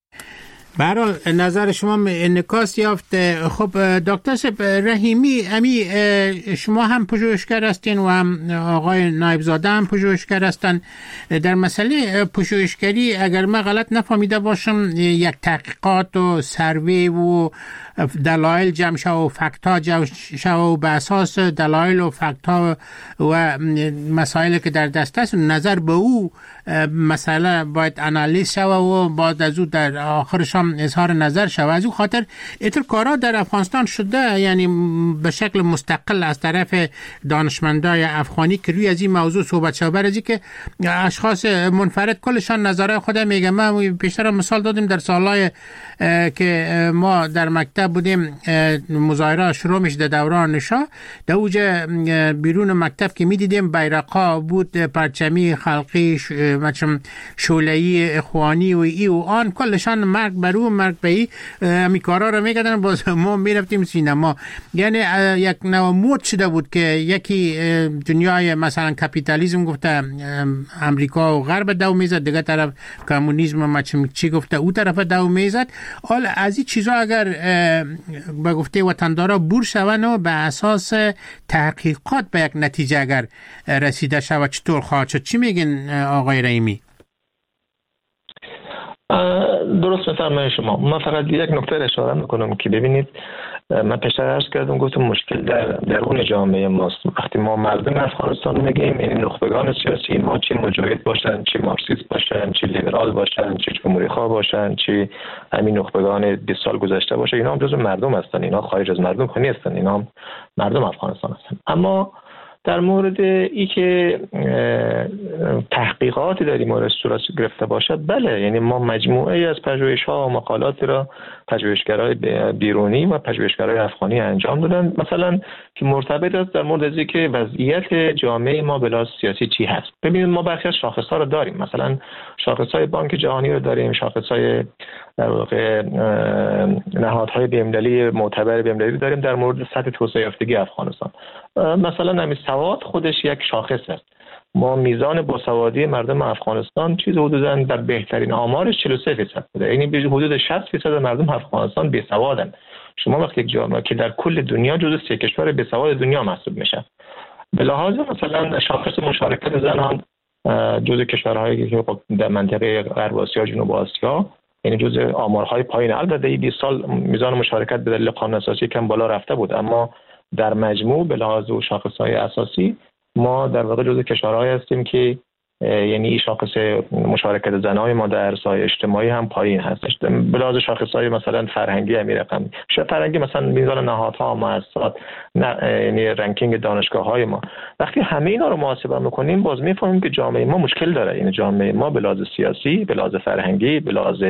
به هر حال نظر شما انعکاس یافت. خب دکتر صاحب رحیمی، امی شما هم پژوهشگر هستین و هم آقای نایبزاده هم پژوهشگر هستن. در مسئله پژوهشگری اگر من غلط نفهمیده باشم یک تحقیقات و سروی و دلایل جمع شو و فکت‌ها جمع شو و به اساس دلایل و فکت‌ها و مسائلی که در دست است نظر به او مسئله باید انالیز شود و بعد از او در آخرش هم اظهار نظر شود. از او خاطر اینطور کارا در افغانستان شده، یعنی به شکل مستقل از طرف دانشمندای افغانی که روی از این موضوع صحبت شود، برای که اشخاص منفرد کلشان نظرهای خود میگه. ما پیشتر مثال دادیم در سالهای که ما در مکتب بودیم مظاهره شروع میشه در دوران نشا، در اوج بیرون مکتب که میدیدیم بیرقا بود، پرچمی خلقی مچم شوله‌ای اخوانی و ای و آن کلشان مرگ بر معلوم مرکبی امی کارا رو میکردن، باز ما میرفتیم سینما. یعنی یک نوع مود شده بود که یکی دنیای مثلا کپیتالیسم گفته امریکا و غرب دو میزد، دیگه طرف کمونیسم ما چی گفته او طرف دو میزد. حالا از این چیزا اگر به گفته وطندارا بور شون و به اساس تحقیقات به یک نتیجه اگر رسیده شود چطور خواهد شد؟ چی میگین آقای رحیمی؟ درست میفرمایید شما. من فقط یک نکته اشاره میکنم که ببینید، من پیشتر عرض کردم گفتم مشکل در درون جامعه ماست. وقتی ما مردم افغانستان میگیم این نخبگان سیاسی ما چه مجاهد باشن، چه مارکسیست باشن، چه لیبرال باشن، چه جمهوری خواه باشن، چه همین نخبگان بیست سال گذشته باشه، اینا هم جزو مردم هستن، اینا خارج از مردم خونی هستن، اینا هم مردم افغانستان هستن. اما در مورد ای که تحقیقاتی در این مورد صورت گرفته باشد، بله، یعنی ما مجموعه از پژوهش‌ها و مقالاتی را پژوهشگرای بیرونی و پژوهشگرای افغانی انجام دادن، مثلا که مرتبط است در مورد از اینکه وضعیت جامعه ما به لحاظ سیاسی چی هست. ببینید ما برخی از شاخص‌ها رو داریم، مثلا شاخص‌های بانک جهانی رو داریم، شاخص‌های در واقع نهادهای بین‌المللی معتبر بین‌المللی داریم در مورد سطح توسعه یافتگی افغانستان. مثلا همین سواد خودش یک شاخص است. ما میزان باسوادی مردم افغانستان چیز حدوداً در بهترین آمارش چهل و سه درصد بوده، یعنی به حدود شصت درصد مردم افغانستان بیسوادن. شما وقتی یک جامعه که در کل دنیا جزو سه کشور بیسواد دنیا محسوب میشه، به لحاظ مثلا شاخص مشارکت زنان جزو کشورهایی که در منطقه غرب آسیا، جنوب آسیا، یعنی جزء آمارهای پایین. البته این بیست سال میزان مشارکت به دلیل قانون اساسی کم بالا رفته بود، اما در مجموع به لحاظ و شاخصهای اساسی ما در واقع جزء کشورهایی هستیم که یعنی این شاخص مشارکت زنان ما در سایه اجتماعی هم پایین هستش. به لحاظ شاخصهای مثلا فرهنگی هم رقم فرهنگی، مثلا میزان نهادها، مؤسسات، یعنی رنکینگ دانشگاه‌های ما، وقتی همه اینا رو محاسبه می‌کنیم باز می‌فهمیم که جامعه ما مشکل داره. یعنی جامعه ما به لحاظ سیاسی، به لحاظ فرهنگی، به لحاظ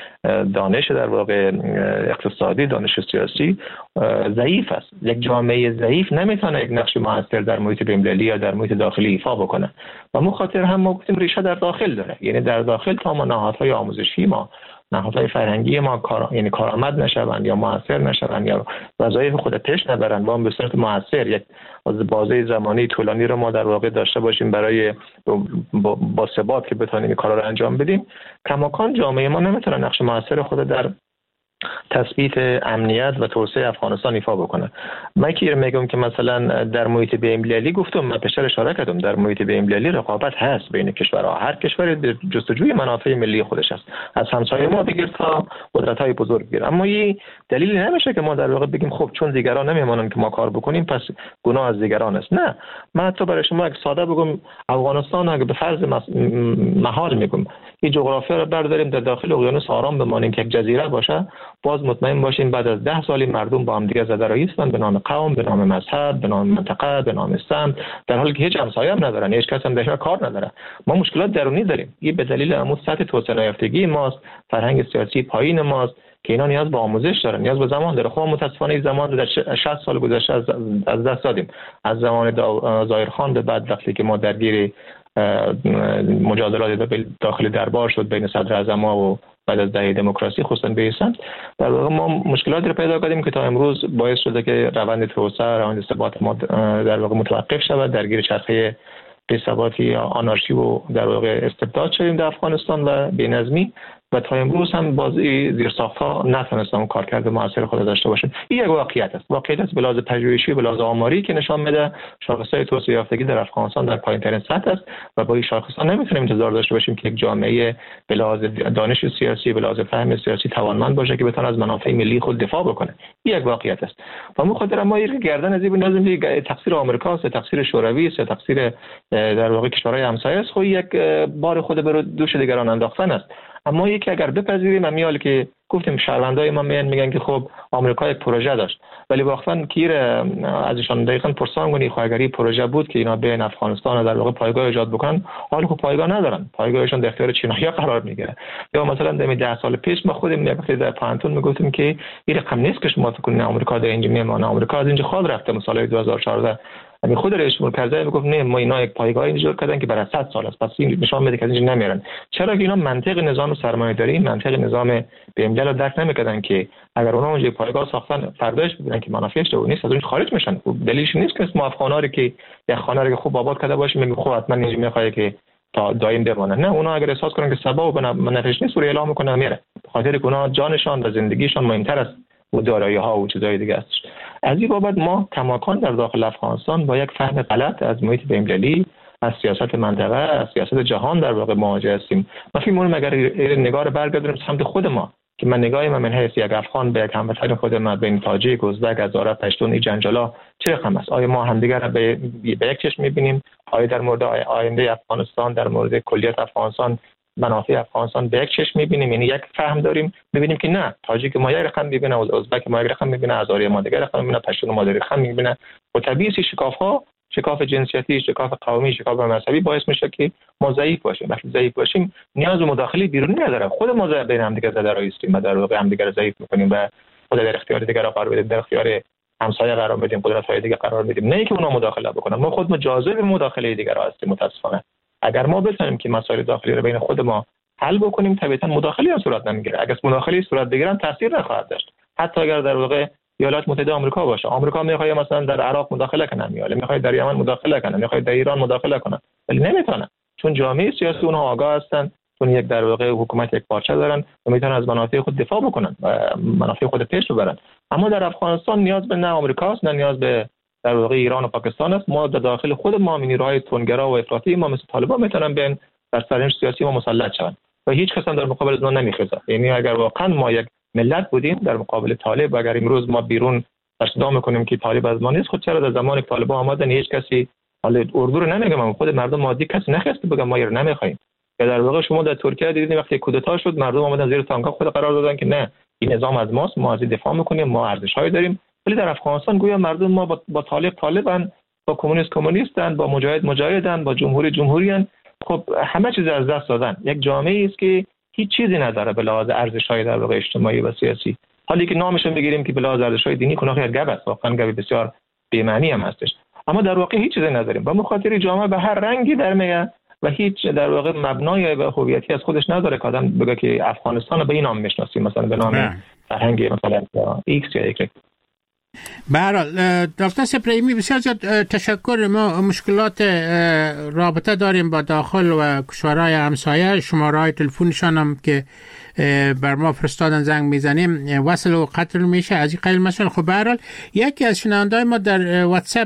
دانش در واقع اقتصادی، دانش سیاسی ضعیف است. یک جامعه ضعیف نمیتونه یک نقش موثر در محیط بین‌المللی یا در محیط داخلی ایفا بکنه و مخاطر هم ما گفتیم ریشه در داخل داره. یعنی در داخل تا ما نهادهای آموزشی ما، نهادهای فرهنگی ما کار... یعنی کارآمد نشوند یا موثر نشوند یا وظایف خود پیش نبرند، با هم به صورت موثر یک بازه زمانی طولانی رو ما در واقع داشته باشیم برای با, با ثبات که بتونیم این کارا رو انجام بدیم، کماکان جامعه ما نمیتونه نقش موثر خود در تثبیت امنیت و توسعه افغانستان ایفا بکنه. من که میگم که مثلا در محیط بین‌المللی، گفتم من پیشتر اشاره کردم، در محیط بین‌المللی رقابت هست بین کشورها، هر کشور جستجوی منافع ملی خودش است، از همسایه ما بگیر تا قدرت‌های بزرگ بگیر. اما این دلیلی نمیشه که ما در واقع بگیم خب چون دیگران نمیمونن که ما کار بکنیم پس گناه از دیگران است. نه، من حتی برای شما یک ساده بگم، افغانستان اگه به فرض محال میگم این جغرافیا رو برداریم در داخل اقیانوس آرام بمانیم که یک جزیره باشه، باز مطمئن باشین بعد از ده سالی مردم با هم دیگه زده رئیس به نام قوم، به نام مذهب، به نام منطقه، به نام سمت، در حالی که هیچ همسایه هم ندارن، هیچ کس هم بهش کار نداره. ما مشکلات درونی داریم. این به دلیل همون سطح توسعه نیافتگی ماست، فرهنگ سیاسی پایین ماست که اینا نیاز به آموزش دارن، نیاز به زمان داره. خب متاسفانه این زمان رو در شصت سال گذشته از از دست دادیم. از زمان ظاهرخان به بعد وقتی که ما درگیر مجادلات داخل دربار شد بین صدر اعظم و بعد از دهه دموکراسی خصوصا به سمت، در واقع ما مشکلاتی رو پیدا کردیم که تا امروز باعث شده که روند توسعه، روند ثبات ما در واقع متوقف شود، درگیر چرخه بی‌ثباتی یا آنارشی و در واقع استبداد شدیم در افغانستان و بی‌نظمی و تا امروز هم بازی زیرساخت‌ها نتونستن کارکرد موثر خود داشته باشن. این یک واقعیت است. واقعیت است به لحاظ پژوهشی، به لحاظ آماری که نشان میده شاخص‌های توسعه یافتگی در افغانستان در پایین‌ترین سطح است و با این شاخص‌ها نمیتونیم انتظار داشته باشیم که یک جامعه به لحاظ دانش سیاسی، به لحاظ فهم سیاسی توانمند باشه که بتونه از منافع ملی خود دفاع بکنه. این یک واقعیت است. و مخاطر ما یک گردن از این بنازیم که تقصیر آمریکا است، تقصیر شوروی است، تقصیر در واقع کشورهای همسایه است، خب یک بار خود بر دوش دیگران انداختن است. اما یکی اگر بپذیریم امیال که گفتیم شهروندای ما میان میگن که خب آمریکا یک پروژه داشت، ولی واقعا کیر ازشان دقیقاً پرسان کنی خواهگری پروژه بود که اینا بین افغانستان در واقع پایگاه ایجاد بکنن، حالا خب پایگاه ندارن، پایگاهشون در اختیار چینایی‌ها قرار میگیره. یا مثلا در ده سال پیش ما خودمون یک در پانتون میگفتیم که این رقم نیست که شما فکر کنید آمریکا در اینجا میمونه، آمریکا از اینجا خود رفته. مثلا دو هزار و چهارده یعنی خود رئیس جمهور کرزی میگفت نه ما اینا یک پایگاه ایجاد کردن که برای صد سال است، پس این نشان میده که از اینجا نمیرن. چرا که اینا منطق نظام سرمایه‌داری، منطق نظام بی ام ملل رو درک نمی‌کردن که اگر اونها اونجا پایگاه ساختن فرداش ببینن که منافعش دو نیست از اون خارج میشن. دلیلش نیست که ما افغان‌ها که یک خانه رو که خوب آباد کرده باشه میگه خب حتما اینجا میخواد که تا دائم بمونه. نه، اونا اگر احساس کنن که سبب و منافعش نیست، سوری اعلام میکنن میره، به خاطر که اونا جانشان و زندگیشان مهمتر است و دارایی‌ها و چیزای دیگه است. از این بابت ما کماکان در داخل افغانستان با یک فهم غلط از محیط بین‌المللی، از سیاست منطقه، از سیاست جهان در واقع مواجه هستیم. ما فکر می‌کنم اگر نگاه رو برگردونیم سمت خود ما، که من نگاهی من من حیث یک افغان به یک هموطن خود من بین تاجیک، ازبک، هزاره، پشتون، این جنجالا چه رقم است؟ آیا ما همدیگر را به, به یک چشم می‌بینیم؟ آیا در مورد آینده افغانستان، در مورد کلیت افغانستان، منافع افغانستان به یک چشم می‌بینیم؟ یعنی یک فهم داریم ببینیم که نه، تاجیک ما یک رقم می‌بینه، ازبک ما یک رقم می‌بینه، هزاره ما دیگر رقم می‌بینه، پشتون ما دیگر رقم می‌بینه. و طبیعی شکاف‌ها، شکاف جنسیتی، شکاف قومی، شکاف مذهبی باعث میشه که ما ضعیف باشیم. وقتی ضعیف باشیم نیاز به مداخله بیرونی نداره، خود ما بین هم دیگه زده رایستیم و در واقع هم دیگه ضعیف می‌کنیم و خود در اختیار دیگر قرار بدیم، در اختیار همسایه قرار بدیم، قدرت‌های دیگه قرار بدیم، نه اینکه اونا مداخله بکنن. ما خود مجازات به مداخله دیگر هستیم متأسفانه. اگر ما بتونیم که مسائل داخلی رو بین خود ما حل بکنیم، طبیعتاً مداخله صورت نمیگیره. اگر مداخله صورت بگیرن تاثیر نخواهد داشت. حتی اگر در واقع ایالات متحده آمریکا باشه، آمریکا میخواد مثلا در عراق مداخله کنه، میاله میخواد در یمن مداخله کنه، میخواد در ایران مداخله کنه، ولی نمیتونه، چون جامعه سیاسی اونها آگاه هستن، چون یک در واقع حکومت یک پارچه دارن و میتونن از منافع خود دفاع بکنن و منافع خود پیش ببرن. اما در افغانستان نیاز به نه آمریکاست، نه نیاز به در واقع ایران و پاکستان است. ما در داخل خود ما نیروهای تندگرا و افراطی ما مثل طالبان میتونن بین در سرنوشت سیاسی ما مسلط شوند و هیچ کس هم در مقابل از اونها نمیخیزه. یعنی اگر واقعا ما یک ملت بودیم در مقابل طالب، اگر امروز ما بیرون صدا میکنیم که طالب از ما نیست، خود چرا در زمان طالبان آمدن هیچ کسی، حالا اردو رو نمیگم، خود مردم عادی کسی نخواست بگم ما رو نمیخوایم. یا در واقع شما در ترکیه دیدین وقتی کودتا شد مردم آمدن زیر تانک‌ها خود قرار دادن که نه، این نظام از ماست، ما از این دفاع میکنیم، ما ارزش‌هایی داریم. ولی در افغانستان گویا مردم ما با, با طالب طالبن، با کمونیست کمونیستن، با مجاهد مجاهدن، با جمهوری جمهوریان. خب همه چیز از دست دادن. یک جامعه است که هیچ چیزی نداره به لحاظ ارزش‌های در واقع اجتماعی و سیاسی. حالی که نامش رو بگیریم که به لحاظ ارزش‌های دینی کنه خیلی گپ است، واقعا گپ بسیار بی‌معنی هم هستش. اما در واقع هیچ چیزی نداریم. با مخاطر جامعه به هر رنگی در میاد و هیچ در واقع مبنای و هویتی از خودش نداره که آدم بگه که افغانستان رو به این نام میشناسیم، مثلا به نام فرهنگ مثلا ایکس یا ایگرگ. به هر حال دکتر سپریمی بسیار زیاد تشکر. ما مشکلات رابطه داریم با داخل و کشورهای همسایه. شماره‌های تلفنشان هم که بر ما فرستادن زنگ میزنیم وصل و قطع میشه از این قبیل مثلا. خب به هر حال یکی از شنونده‌های ما در واتساپ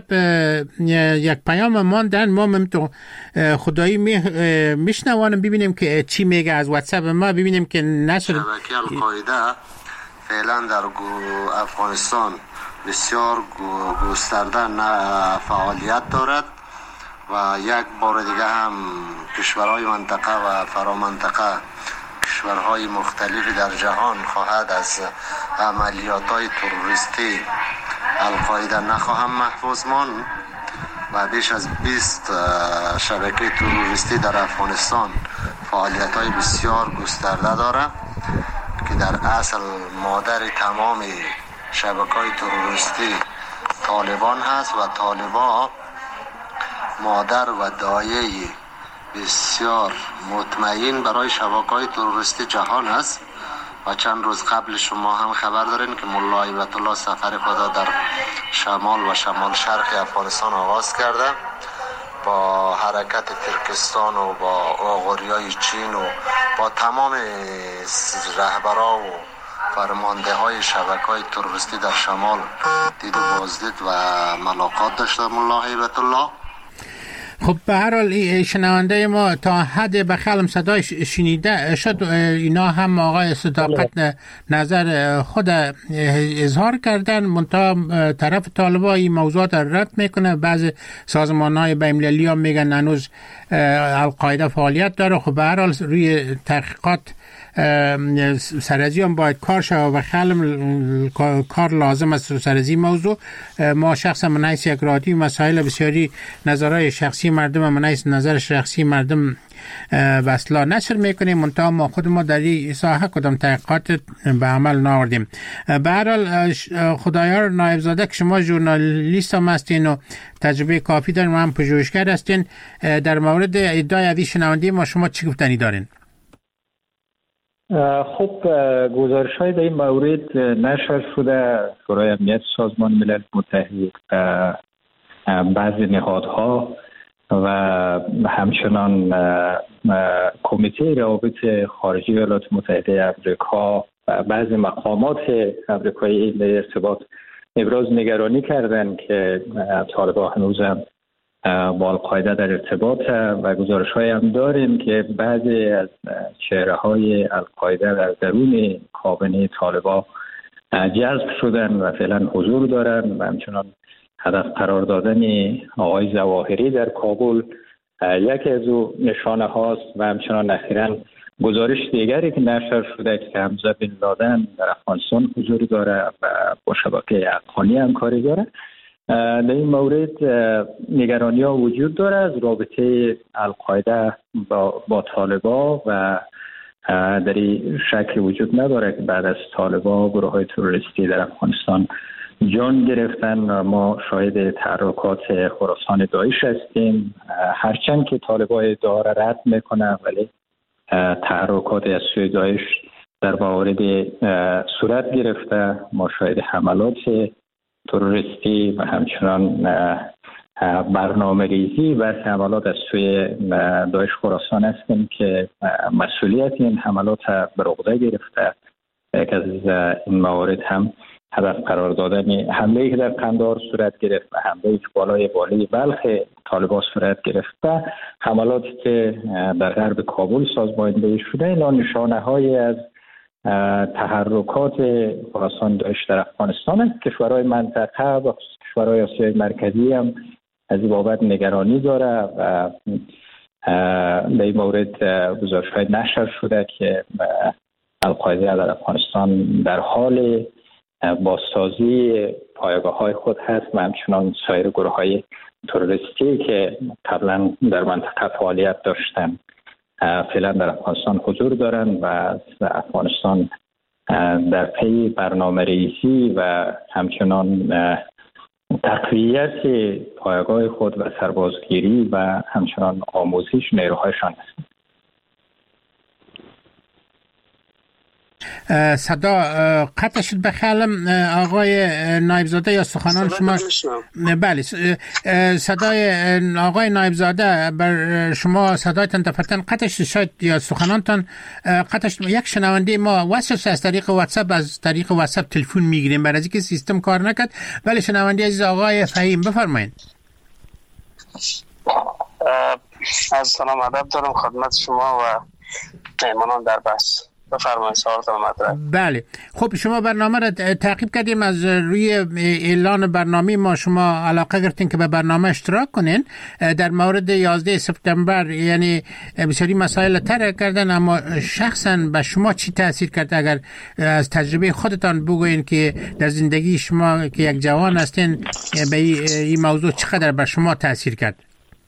یک پیام ماندن، ما هم تو خدایی میشنوانیم ببینیم که چی میگه از واتساپ ما، ببینیم که نشر شبکه القاعده فعلا در افغانستان بسیار گسترده فعالیت دارد و یک بار دیگه هم کشورهای منطقه و فرامنطقه، کشورهای مختلفی در جهان خواهد از عملیات‌های تروریستی القاعده نخواهم محفوظ ماند و بیش از بیست شبکه تروریستی در افغانستان فعالیت‌های بسیار گسترده دارد که در اصل مادر تمام شبکه‌های تروریستی طالبان هست و طالبان مادر و دایه بسیار مطمئن برای شبکه‌های تروریستی جهان است. و چند روز قبل شما هم خبر دارین که ملا هیبت الله سفر خدا در شمال و شمال شرق افغانستان آغاز کرده با حرکت ترکستان و با آغوریای چین و با تمام رهبران و فرمانده های شبکه های تروریستی در شمال دید و بازدید و ملاقات داشته ملا هیبت الله. خب به هر حال شنونده ما تا حد بخلم صدای شنیده شد، اینا هم آقای صداقت نظر خود اظهار کردن، منتها طرف طالبان این موضوعات رد میکنه. بعض سازمان های بین‌المللی هم میگن هنوز القاعده فعالیت داره. خب به هر حال روی تحقیقات سرازی هم باید کار شد و خلم کار لازم است سرازی موضوع. ما شخصا منعیس یک رادیو مسائل بسیاری نظرهای شخصی مردم منعیس نظر شخصی مردم وصلا نشر میکنیم، منتها ما خود ما در این ساحه کدام تحقیقات به عمل ناوردیم. به هر حال خدایار نایبزاده که شما ژورنالیست هم هستین و تجربه کافی دارین و هم پژوهشگر هستین، در مورد ادعای اوی شنونده ما شما چی گفتنی دارین؟ خب گزارش های در این مورد نشر شده. شورای امنیت سازمان ملل متحد، بعضی نهادها و همچنان کمیته روابط خارجی ایالات متحده آمریکا و بعضی مقامات آمریکایی در ارتباط ابراز نگرانی کردند که طالبان هنوز هم با القاعده در ارتباط و گزارش های هم داریم که بعضی از چهره های القاعده در درون کابینه طالبان جذب شدن و فعلا حضور دارن و همچنان هدف قرار دادن آقای ظواهری در کابل یکی از او نشانه هاست و همچنان اخیراً گزارش دیگری که نشر شده که حمزه بن لادن در افغانستان حضور داره و با شبکه افغانی همکاری داره. در این مورد نگرانی ها وجود داره از رابطه القاعده با, با طالبان و در این شکل وجود نداره که بعد از طالبان گروه های تروریستی در افغانستان جان گرفتن. ما شاهد تحرکات خراسان داعش هستیم، هرچند که طالبان ادعا را رد میکنه ولی تحرکات از سوی داعش در موارد صورت گرفته. ما شاهد حملات تروریستی و همچنان برنامه ریزی و حملات از سوی داعش خراسان هستیم که مسئولیت این حملات بر عهده گرفته. یک از این موارد هم هدف قرار دادن حمله که در قندهار صورت گرفت و حمله که بالای بالای بلخ طالبان صورت گرفته، حملاتی که در غرب کابل سازماندهی شده، اینا نشانه های از تحرکات خراسان داعش در افغانستان است. کشورهای منطقه و کشورهای آسیای مرکزی هم از این بابت نگرانی داره و در این مورد گزارش‌های نشر شده که القاعده در افغانستان در حال بازسازی پایگاه‌های خود هست و همچنان سایر گروه‌های تروریستی که قبلا در منطقه فعالیت داشتن فعلا در افغانستان حضور دارن و از افغانستان در پی برنامه ریزی و همچنان تقویت پایگاه خود و سربازگیری و همچنان آموزش نیروهایشان هستند. صدا قطع شد به خیالم آقای نایبزاده یا سخنان شما. بله صدای آقای نایبزاده بر شما صدایتان دفتن قطع شد شاید یا سخنانتان قطع شد. یک شنونده ما واسه از طریق واتساپ از طریق واتساپ تلفن میگیریم برای اینکه سیستم کار نکرد. ولی شنونده عزیز آقای فهیم بفرمایید. از سلام ادب دارم خدمت شما و مهمانان در بحث. بفرمایید سوالتون مطرح. بله خب شما برنامه را تعقیب کردیم. از روی اعلان برنامه ما شما علاقه گرفتین که به برنامه اشتراک کنین. در مورد یازده سپتامبر یعنی بسیاری مسائل طرح کردن، اما شخصا به شما چی تاثیر کرد؟ اگر از تجربه خودتان بگوین که در زندگی شما که یک جوان هستین به این موضوع چقدر به شما تاثیر کرد؟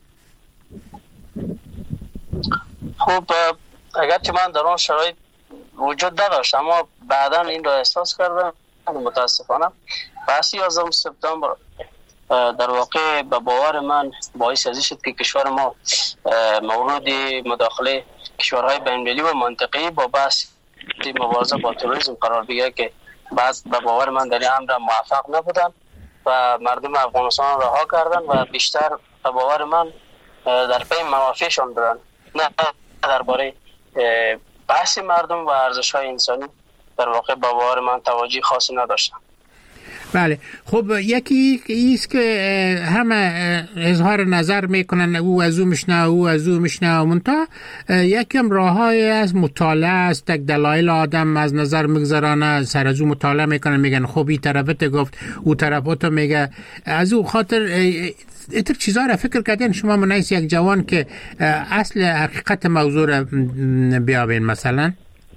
خب اگر که من در اون شرایط وجود نداشت اما بعدا این را احساس کردم متاسفانه بحث یازده سپتامبر در واقع به باور من باعث ازی شد که کشور ما مورد مداخله کشورهای بین‌المللی و منطقه‌ای با بحث مبارزه با تروریسم قرار بگیره که بعض به باور من در این امر موفق نبودن و مردم افغانستان رها کردن و بیشتر به باور من در پی منافعشان بودن، نه درباره بحث مردم و ارزش‌های انسانی در واقع با باور من توجه خاصی نداشتن. بله خب یکی ایست که همه اظهار نظر میکنن او از او میشنه او از او میشنه منتها یکم راههای از مطالعه است، یک دلایل آدم از نظر میگذارانه سر از او مطالعه میکنن میگن خب این طرفت گفت او طرفت میگه از او خاطر ایتر چیزا را فکر کردین شما منیس یک جوان که اصل حقیقت موضوع را بیابین؟ مثلا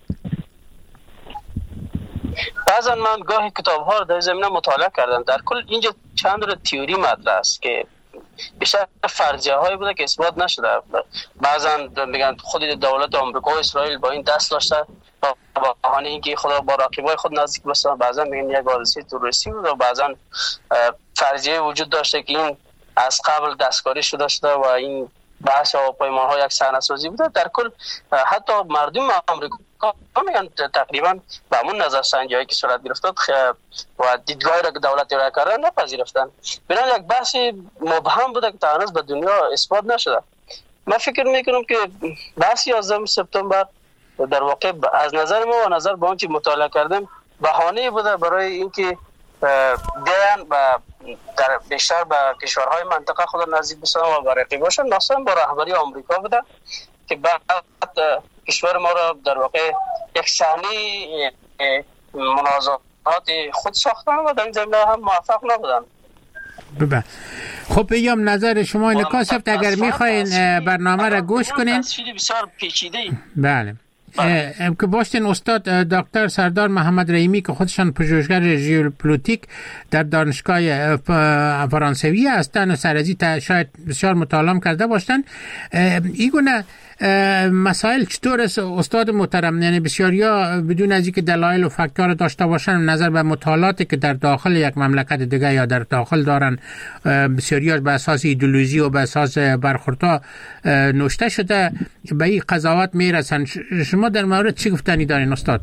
بعضا من گاهی کتاب ها رو در زمینه مطالعه کردم. در کل اینجا چند رو تئوری مطرح است که بیشتر فرضیه هایی بوده که اثبات نشده. بعضا میگن خود دولت آمریکا و اسرائیل با این دست داشته با بهانه اینکه خدا با رقیبای خود نزدیک باشن. بعضا میگن یک حادثه تروریستی بود و بعضا فرضیه وجود داشته که این از قبل دستکاری شده شده و این بحث هواپیماها یک صحنه سازی بوده. در کل حتی مردم آمریکا میگن تقریبا به همون نظر سنجی که صورت گرفتاد و دیدگاهی را که دولت ارائه کردن نپذیرفتن. بنان یک بحث مبهم بوده که تا هنوز به دنیا اثبات نشده. من فکر میکنم که بحث یازدهم سپتامبر در واقع از نظر ما و نظر با اون که مطالعه کردیم بهانه بوده برای اینکه بیان و در بیشتر به کشورهای منطقه خود نزدیک بشن و با رقیباشون، مثلا با رهبری آمریکا بوده که بعد کشور ما را در واقع یک صحنه منازعات خود ساختن و در این زمینه هم موفق نبودن. ببه. خب ایام نظر شما نکاسفت اگر میخواین برنامه را گوش کنین بسیار پیچیده. بله که باشتین استاد دکتر سردار محمد رحیمی که خودشان پژوهشگر ژئوپلیتیک در دانشگاه فرانسوی هستند و سرازی تا شاید بسیار مطالعه کرده باشند، اینگونه مسائل چطور است استاد محترم؟ یعنی بسیاریا بدون از اینکه دلایل و فکت‌ها داشته باشن نظر به مطالعاتی که در داخل یک مملکت دیگه یا در داخل دارن بسیاریا به اساس ایدئولوژی و به اساس برخوردها نوشته شده به این قضاوت میرسن. شما در مورد چی گفتنی دارین استاد؟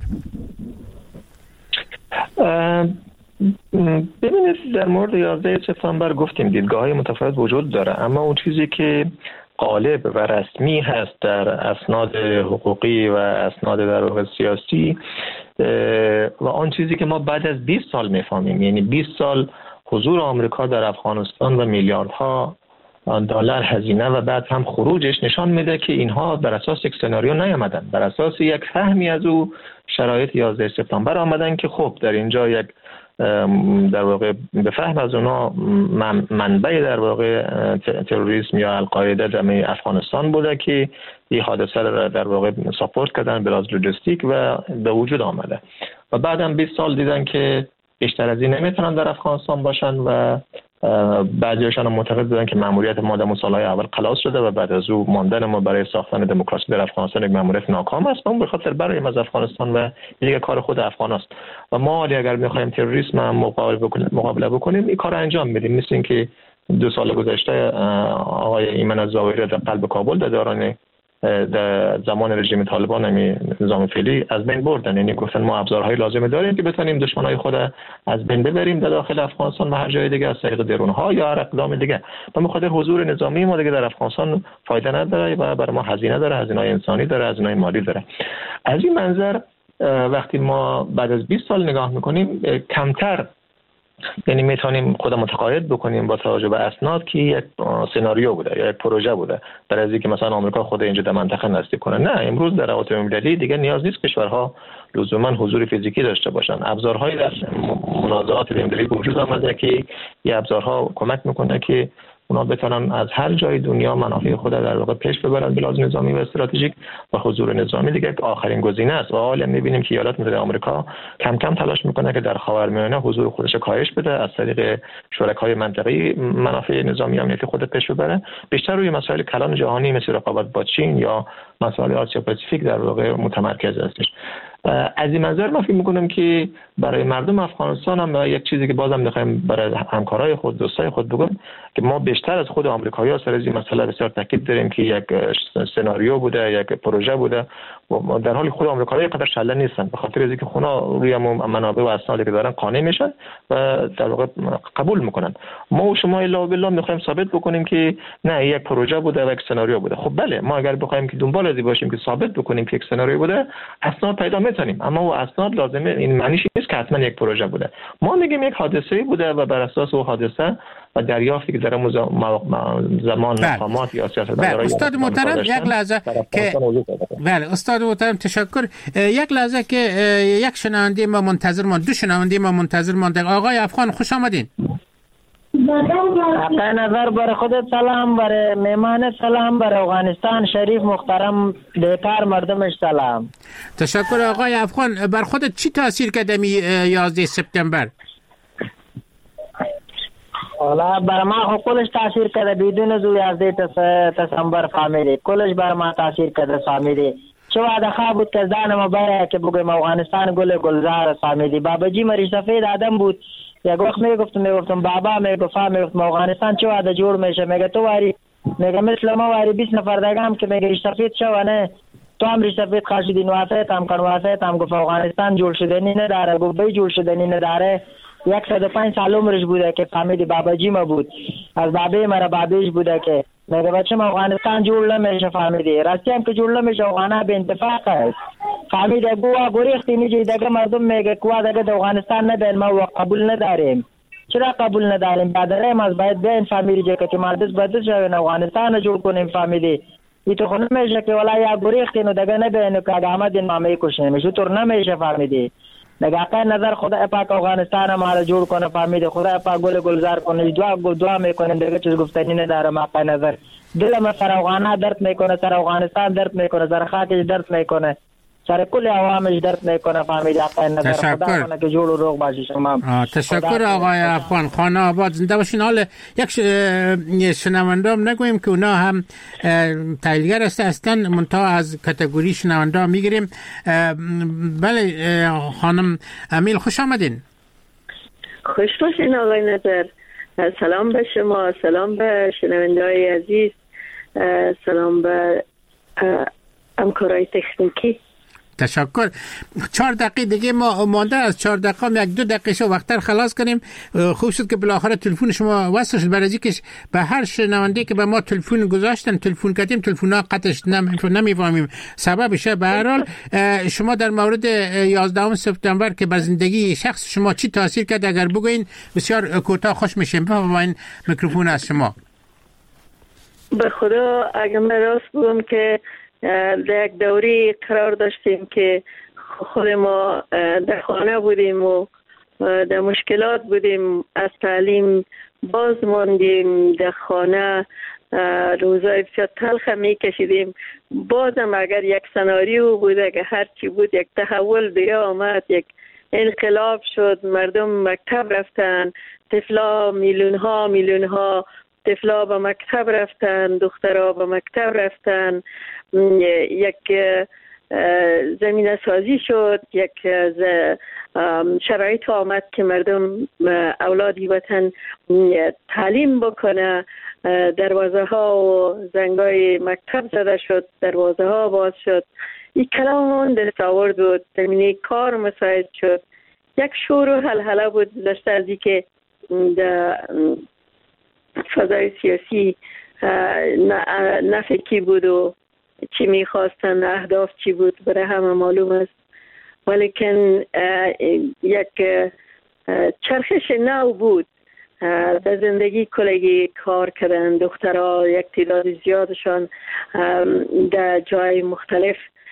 ببینید در مورد یازده سپتامبر گفتیم دیدگاه‌های متفاوت وجود داره، اما اون چیزی که غالب و رسمی هست در اسناد حقوقی و اسناد در واقع سیاسی و آن چیزی که ما بعد از بیست سال میفهمیم، یعنی بیست سال حضور آمریکا در افغانستان و میلیاردها دلار هزینه و بعد هم خروجش نشان میده که اینها بر اساس یک سناریو نیامدن، بر اساس یک فهمی از او شرایط یازده سپتامبر آمدن که خب در اینجا یک در واقع به فهم از اونا منبع در واقع تروریسم یا القاعده در افغانستان بوده که این حادثه را در واقع ساپورت کردن به لحاظ لوجستیک و به وجود آمده و بعدم بیست سال دیدن که بیشتر از این نمیتونن در افغانستان باشن و بعضیاشون معتقد بودن که ماموریت ما در سالهای اول خلاص شده و بعد از او ماندن ما برای ساختن دموکراسی در افغانستان یک ماموریت ناکام است و اون به خاطر برای از افغانستان و دیگه کار خود افغان است و ما اگر میخوایم تروریسم مقابله بکنیم مقابله بکنیم این کار انجام میدیم. مثل اینکه دو سال گذشته آقای ایمن الظاهری در قلب کابل در دوران در زمان رژیم طالبان همی نظام فعلی از بین بردن، یعنی گفتن ما ابزارهای لازم داریم که بتونیم دشمنای خود از بین ببریم در داخل افغانستان و هر جای دیگه از طریق درونها یا هر اقدام دیگه. به خاطر حضور نظامی ما دیگه در افغانستان فایده نداره و برای ما هزینه داره، هزینه انسانی داره، هزینه مالی داره. از این منظر وقتی ما بعد از بیست سال نگاه میکنیم کمتر یعنی میتونیم خود متقاعد بکنیم با توجه به اسناد که یک سناریو بوده یا یک پروژه بوده برای از اینکه مثلا آمریکا خود اینجا در منطقه نزدیک کنه. نه، امروز در روابط بین‌المللی دیگه نیاز نیست کشورها لزوما حضور فیزیکی داشته باشن. ابزارهای در منازعات بین‌المللی وجود آمده که این ابزارها کمک میکنه که اونا بتونن از هر جای دنیا منافع خود در واقع پیش ببرن به لحاظ نظامی و استراتژیک و حضور نظامی دیگه آخرین گزینه است. و حالا می‌بینیم که ایالات متحده آمریکا کم کم تلاش میکنه که در خاورمیانه حضور خودش کاهش بده، از طریق شرکای منطقه‌ای منافع نظامی امنیتی خود پیش ببره، بیشتر روی مسائل کلان جهانی مثل رقابت با چین یا مسائل آسیا پاسیفیک در واقع متمرکز هستش. از این منظر من فکر می‌کنم که برای مردم افغانستان هم یک چیزی که بازم می‌خوایم برای همکارای خود دوستای خود بگم که ما بیشتر از خود آمریکایی‌ها سر این مسئله بسیار تاکید داریم که یک سناریو بوده، یک پروژه بوده و در حالی خود آمریکایی‌ها قدر شله نیستن به خاطر اینکه خونا روی منابع و اسنادی که دارن قانع میشن و در واقع قبول میکنن. ما و شما الا بالله می‌خوایم ثابت بکنیم که نه یک پروژه بوده و یک سناریو بوده. خب بله، ما اگر بخوایم که دنبال ازی باشیم که ثابت بکنیم که یک سناریو بوده اسناد پیدا می‌کنیم، اما او اسناد لازمه این معنیش نیست که حتما یک پروژه بوده. ما میگیم یک حادثه‌ای بوده و بر اساس او حادثه و دریافتی که در زمان مقامات یا سیاستمدارای استاد محترم یک لحظه که بله استاد محترم تشکر. یک لحظه که یک شنونده ما منتظر ماند، دو شنونده ما منتظر ماند. آقای افغان خوش آمدین. حق نظر برای خودت سلام، برای مهمان سلام، برای افغانستان شریف محترم بیکار مردمش سلام. تشکر آقای افغان. بر خودت چی تاثیر کرده می یازده سپتامبر؟ والا برای ما خب کلش تاثیر کرده، بدون از یازده سپتامبر فهمیدی کلش برای ما تاثیر کرده فهمیدی. چه وعده خواه بود که زن ما باید که بگویم افغانستان گل گلزار فهمیدی. باباجی مری سفید آدم بود، یک وقت میگفتم میگفتم بابا میگفتم میگفتم افغانستان چه وعده جور میشه، میگه تو واری میگه مثل ما واری بیست نفر دیگه هم که میگه سفید شو نه تو هم ریش سفید خرشیدین واسط هم کن واسط هم گفت افغانستان جور شدنی نداره، گفت بی جور شدنی نداره. صد و پنج سال عمرش بوده که فهمید باباجی ما بود، از بابی مرا بابیش بوده که میگه بچه ما افغانستان جور نمیشه. فهمیدی راستی هم که جور نمیشه، افغانا به اتفاق است. فهمیده گویا گریختی میجی دیگه مردم میگه گویا دیگه در افغانستان نداریم، ما قبول نداریم. چرا قبول نداریم؟ بعدره ما باید بیاین فهمیدی که ما دست به دست شویم افغانستان جور کنیم. فهمیدی ای تو خود نمیشه که ولی یا گریختین و دیگه نبینیم که اگه آمدین ما میکشیم، میشه طور نمیشه. فهمیدی نگاه نظر خدا پاک افغانستان ما را جور کنه. فهمیدی خدا پاک گل گلزار کنه، دعا دعا میکنه دیگه چیز گفتنی نداره. ما پای نظر دل ما سر افغانا درد میکنه، سر افغانستان درد میکنه، سر خاکش درد میکنه، سر کل عوامش درد میکنه. فهمیدی پای نظر خدا کنه که جور و روغ باشی شما. تشکر آقای افغان خان آباد، زنده باشین. حال یک شنوندام نگویم که اونا هم تحلیلگر هستن، منتها از کاتگوری شنوندا میگیریم. بله خانم امیل خوش آمدین. خوش باشین آقای نظر. سلام به شما، سلام به شنونده‌های عزیز، سلام به همکارای تکنیکی. تشکر. چهار دقیقه دیگه ما مانده، از چهار دقیقه هم یک دو دقیقه شو وقتر خلاص کنیم. خوب شد که بالاخره تلفن شما وصل شد، برای اینکه به هر شنونده که به ما تلفن گذاشتن تلفن کردیم تلفن‌ها قطعش نمیفهمیم سببشه. به هر حال شما در مورد یازدهم سپتامبر که به زندگی شخص شما چی تاثیر کرد اگر بگوین بسیار کوتاه خوش میشیم. بفرمایید میکروفون از شما. به خدا اگر من راست بگم که در یک دوری قرار داشتیم که خود ما در خانه بودیم و در مشکلات بودیم، از تعلیم باز ماندیم، در خانه روزای بسیار تلخ می کشیدیم. بازم اگر یک سناریو بود که هرچی بود یک تحول دیگه آمد، یک انقلاب شد، مردم مکتب رفتن، طفلا میلیون ها میلیون ها طفلا به مکتب رفتن، دخترها به مکتب رفتن، یک زمینه سازی شد، یک شرایط آمد که مردم اولادی وطن تعلیم بکنه. دروازه ها و زنگای مکتب زده شد، دروازه ها باز شد. این کلام دستاورد بود، زمینه کار مساعد شد. یک شور و حلحله بود داشته از این که در فضای سیاسی نفکی بود و چی میخواستن، اهداف چی بود برای همه معلوم است. ولیکن یک چرخش نو بود در زندگی کلگی کار کردن. دخترها یک تعداد زیادشان در جای مختلف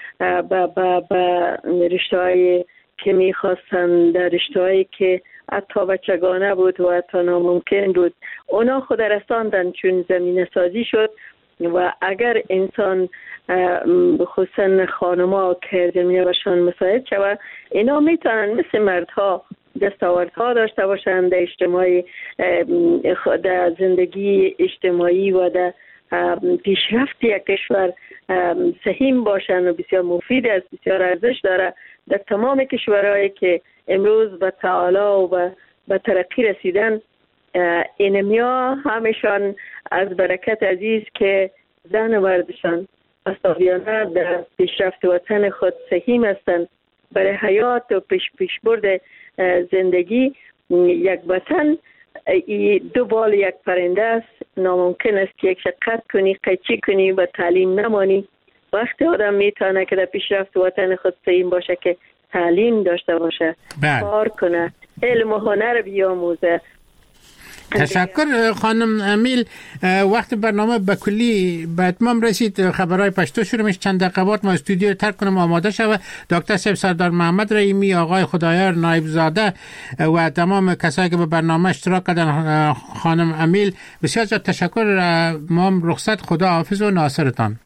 با رشته‌های که میخواستن، در رشته‌هایی که حتی بچگانه بود و حتی ناممکن بود، اونا خود رساندن چون زمینه سازی شد. و اگر انسان خصوصا خانم‌ها که زمینه باشن مساعد شود، اینا میتونن مثل مردها دستاوردها داشته باشند در اجتماعی، در زندگی اجتماعی و در پیشرفت یک کشور سهیم باشند و بسیار مفید است، بسیار ارزش داره. در تمام کشورهایی که امروز به تعالی و به ترقی رسیدن، اینمیا همشان از برکت عزیز که زن و مردشان مساویانه در پیشرفت وطن خود سهیم هستند. برای حیات و پیش پیش برد زندگی یک وطن دو بال یک پرنده است. ناممکن است که یک شقت کنی، قیچی کنی و تعلیم نمانی. وقتی آدم میتونه که در پیشرفت وطن خود سهیم باشه که تعلیم داشته باشه، کار کنه، علم و هنر بیاموزه. تشکر خانم امیل. وقت برنامه به کلی به اتمام رسید. خبرهای پشتو شروع میشه. چند دقیقه بعد ما استودیو رو ترک کنیم آماده شود. دکتر صاحب سردار محمد رحیمی، آقای خدایار نایب زاده و تمام کسایی که به برنامه اشتراک کردن، خانم امیل بسیار زیاد تشکر. ما رخصت، خدا حافظ و ناصرتان.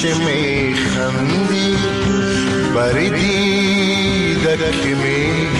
چه میخندی بری دیدت که می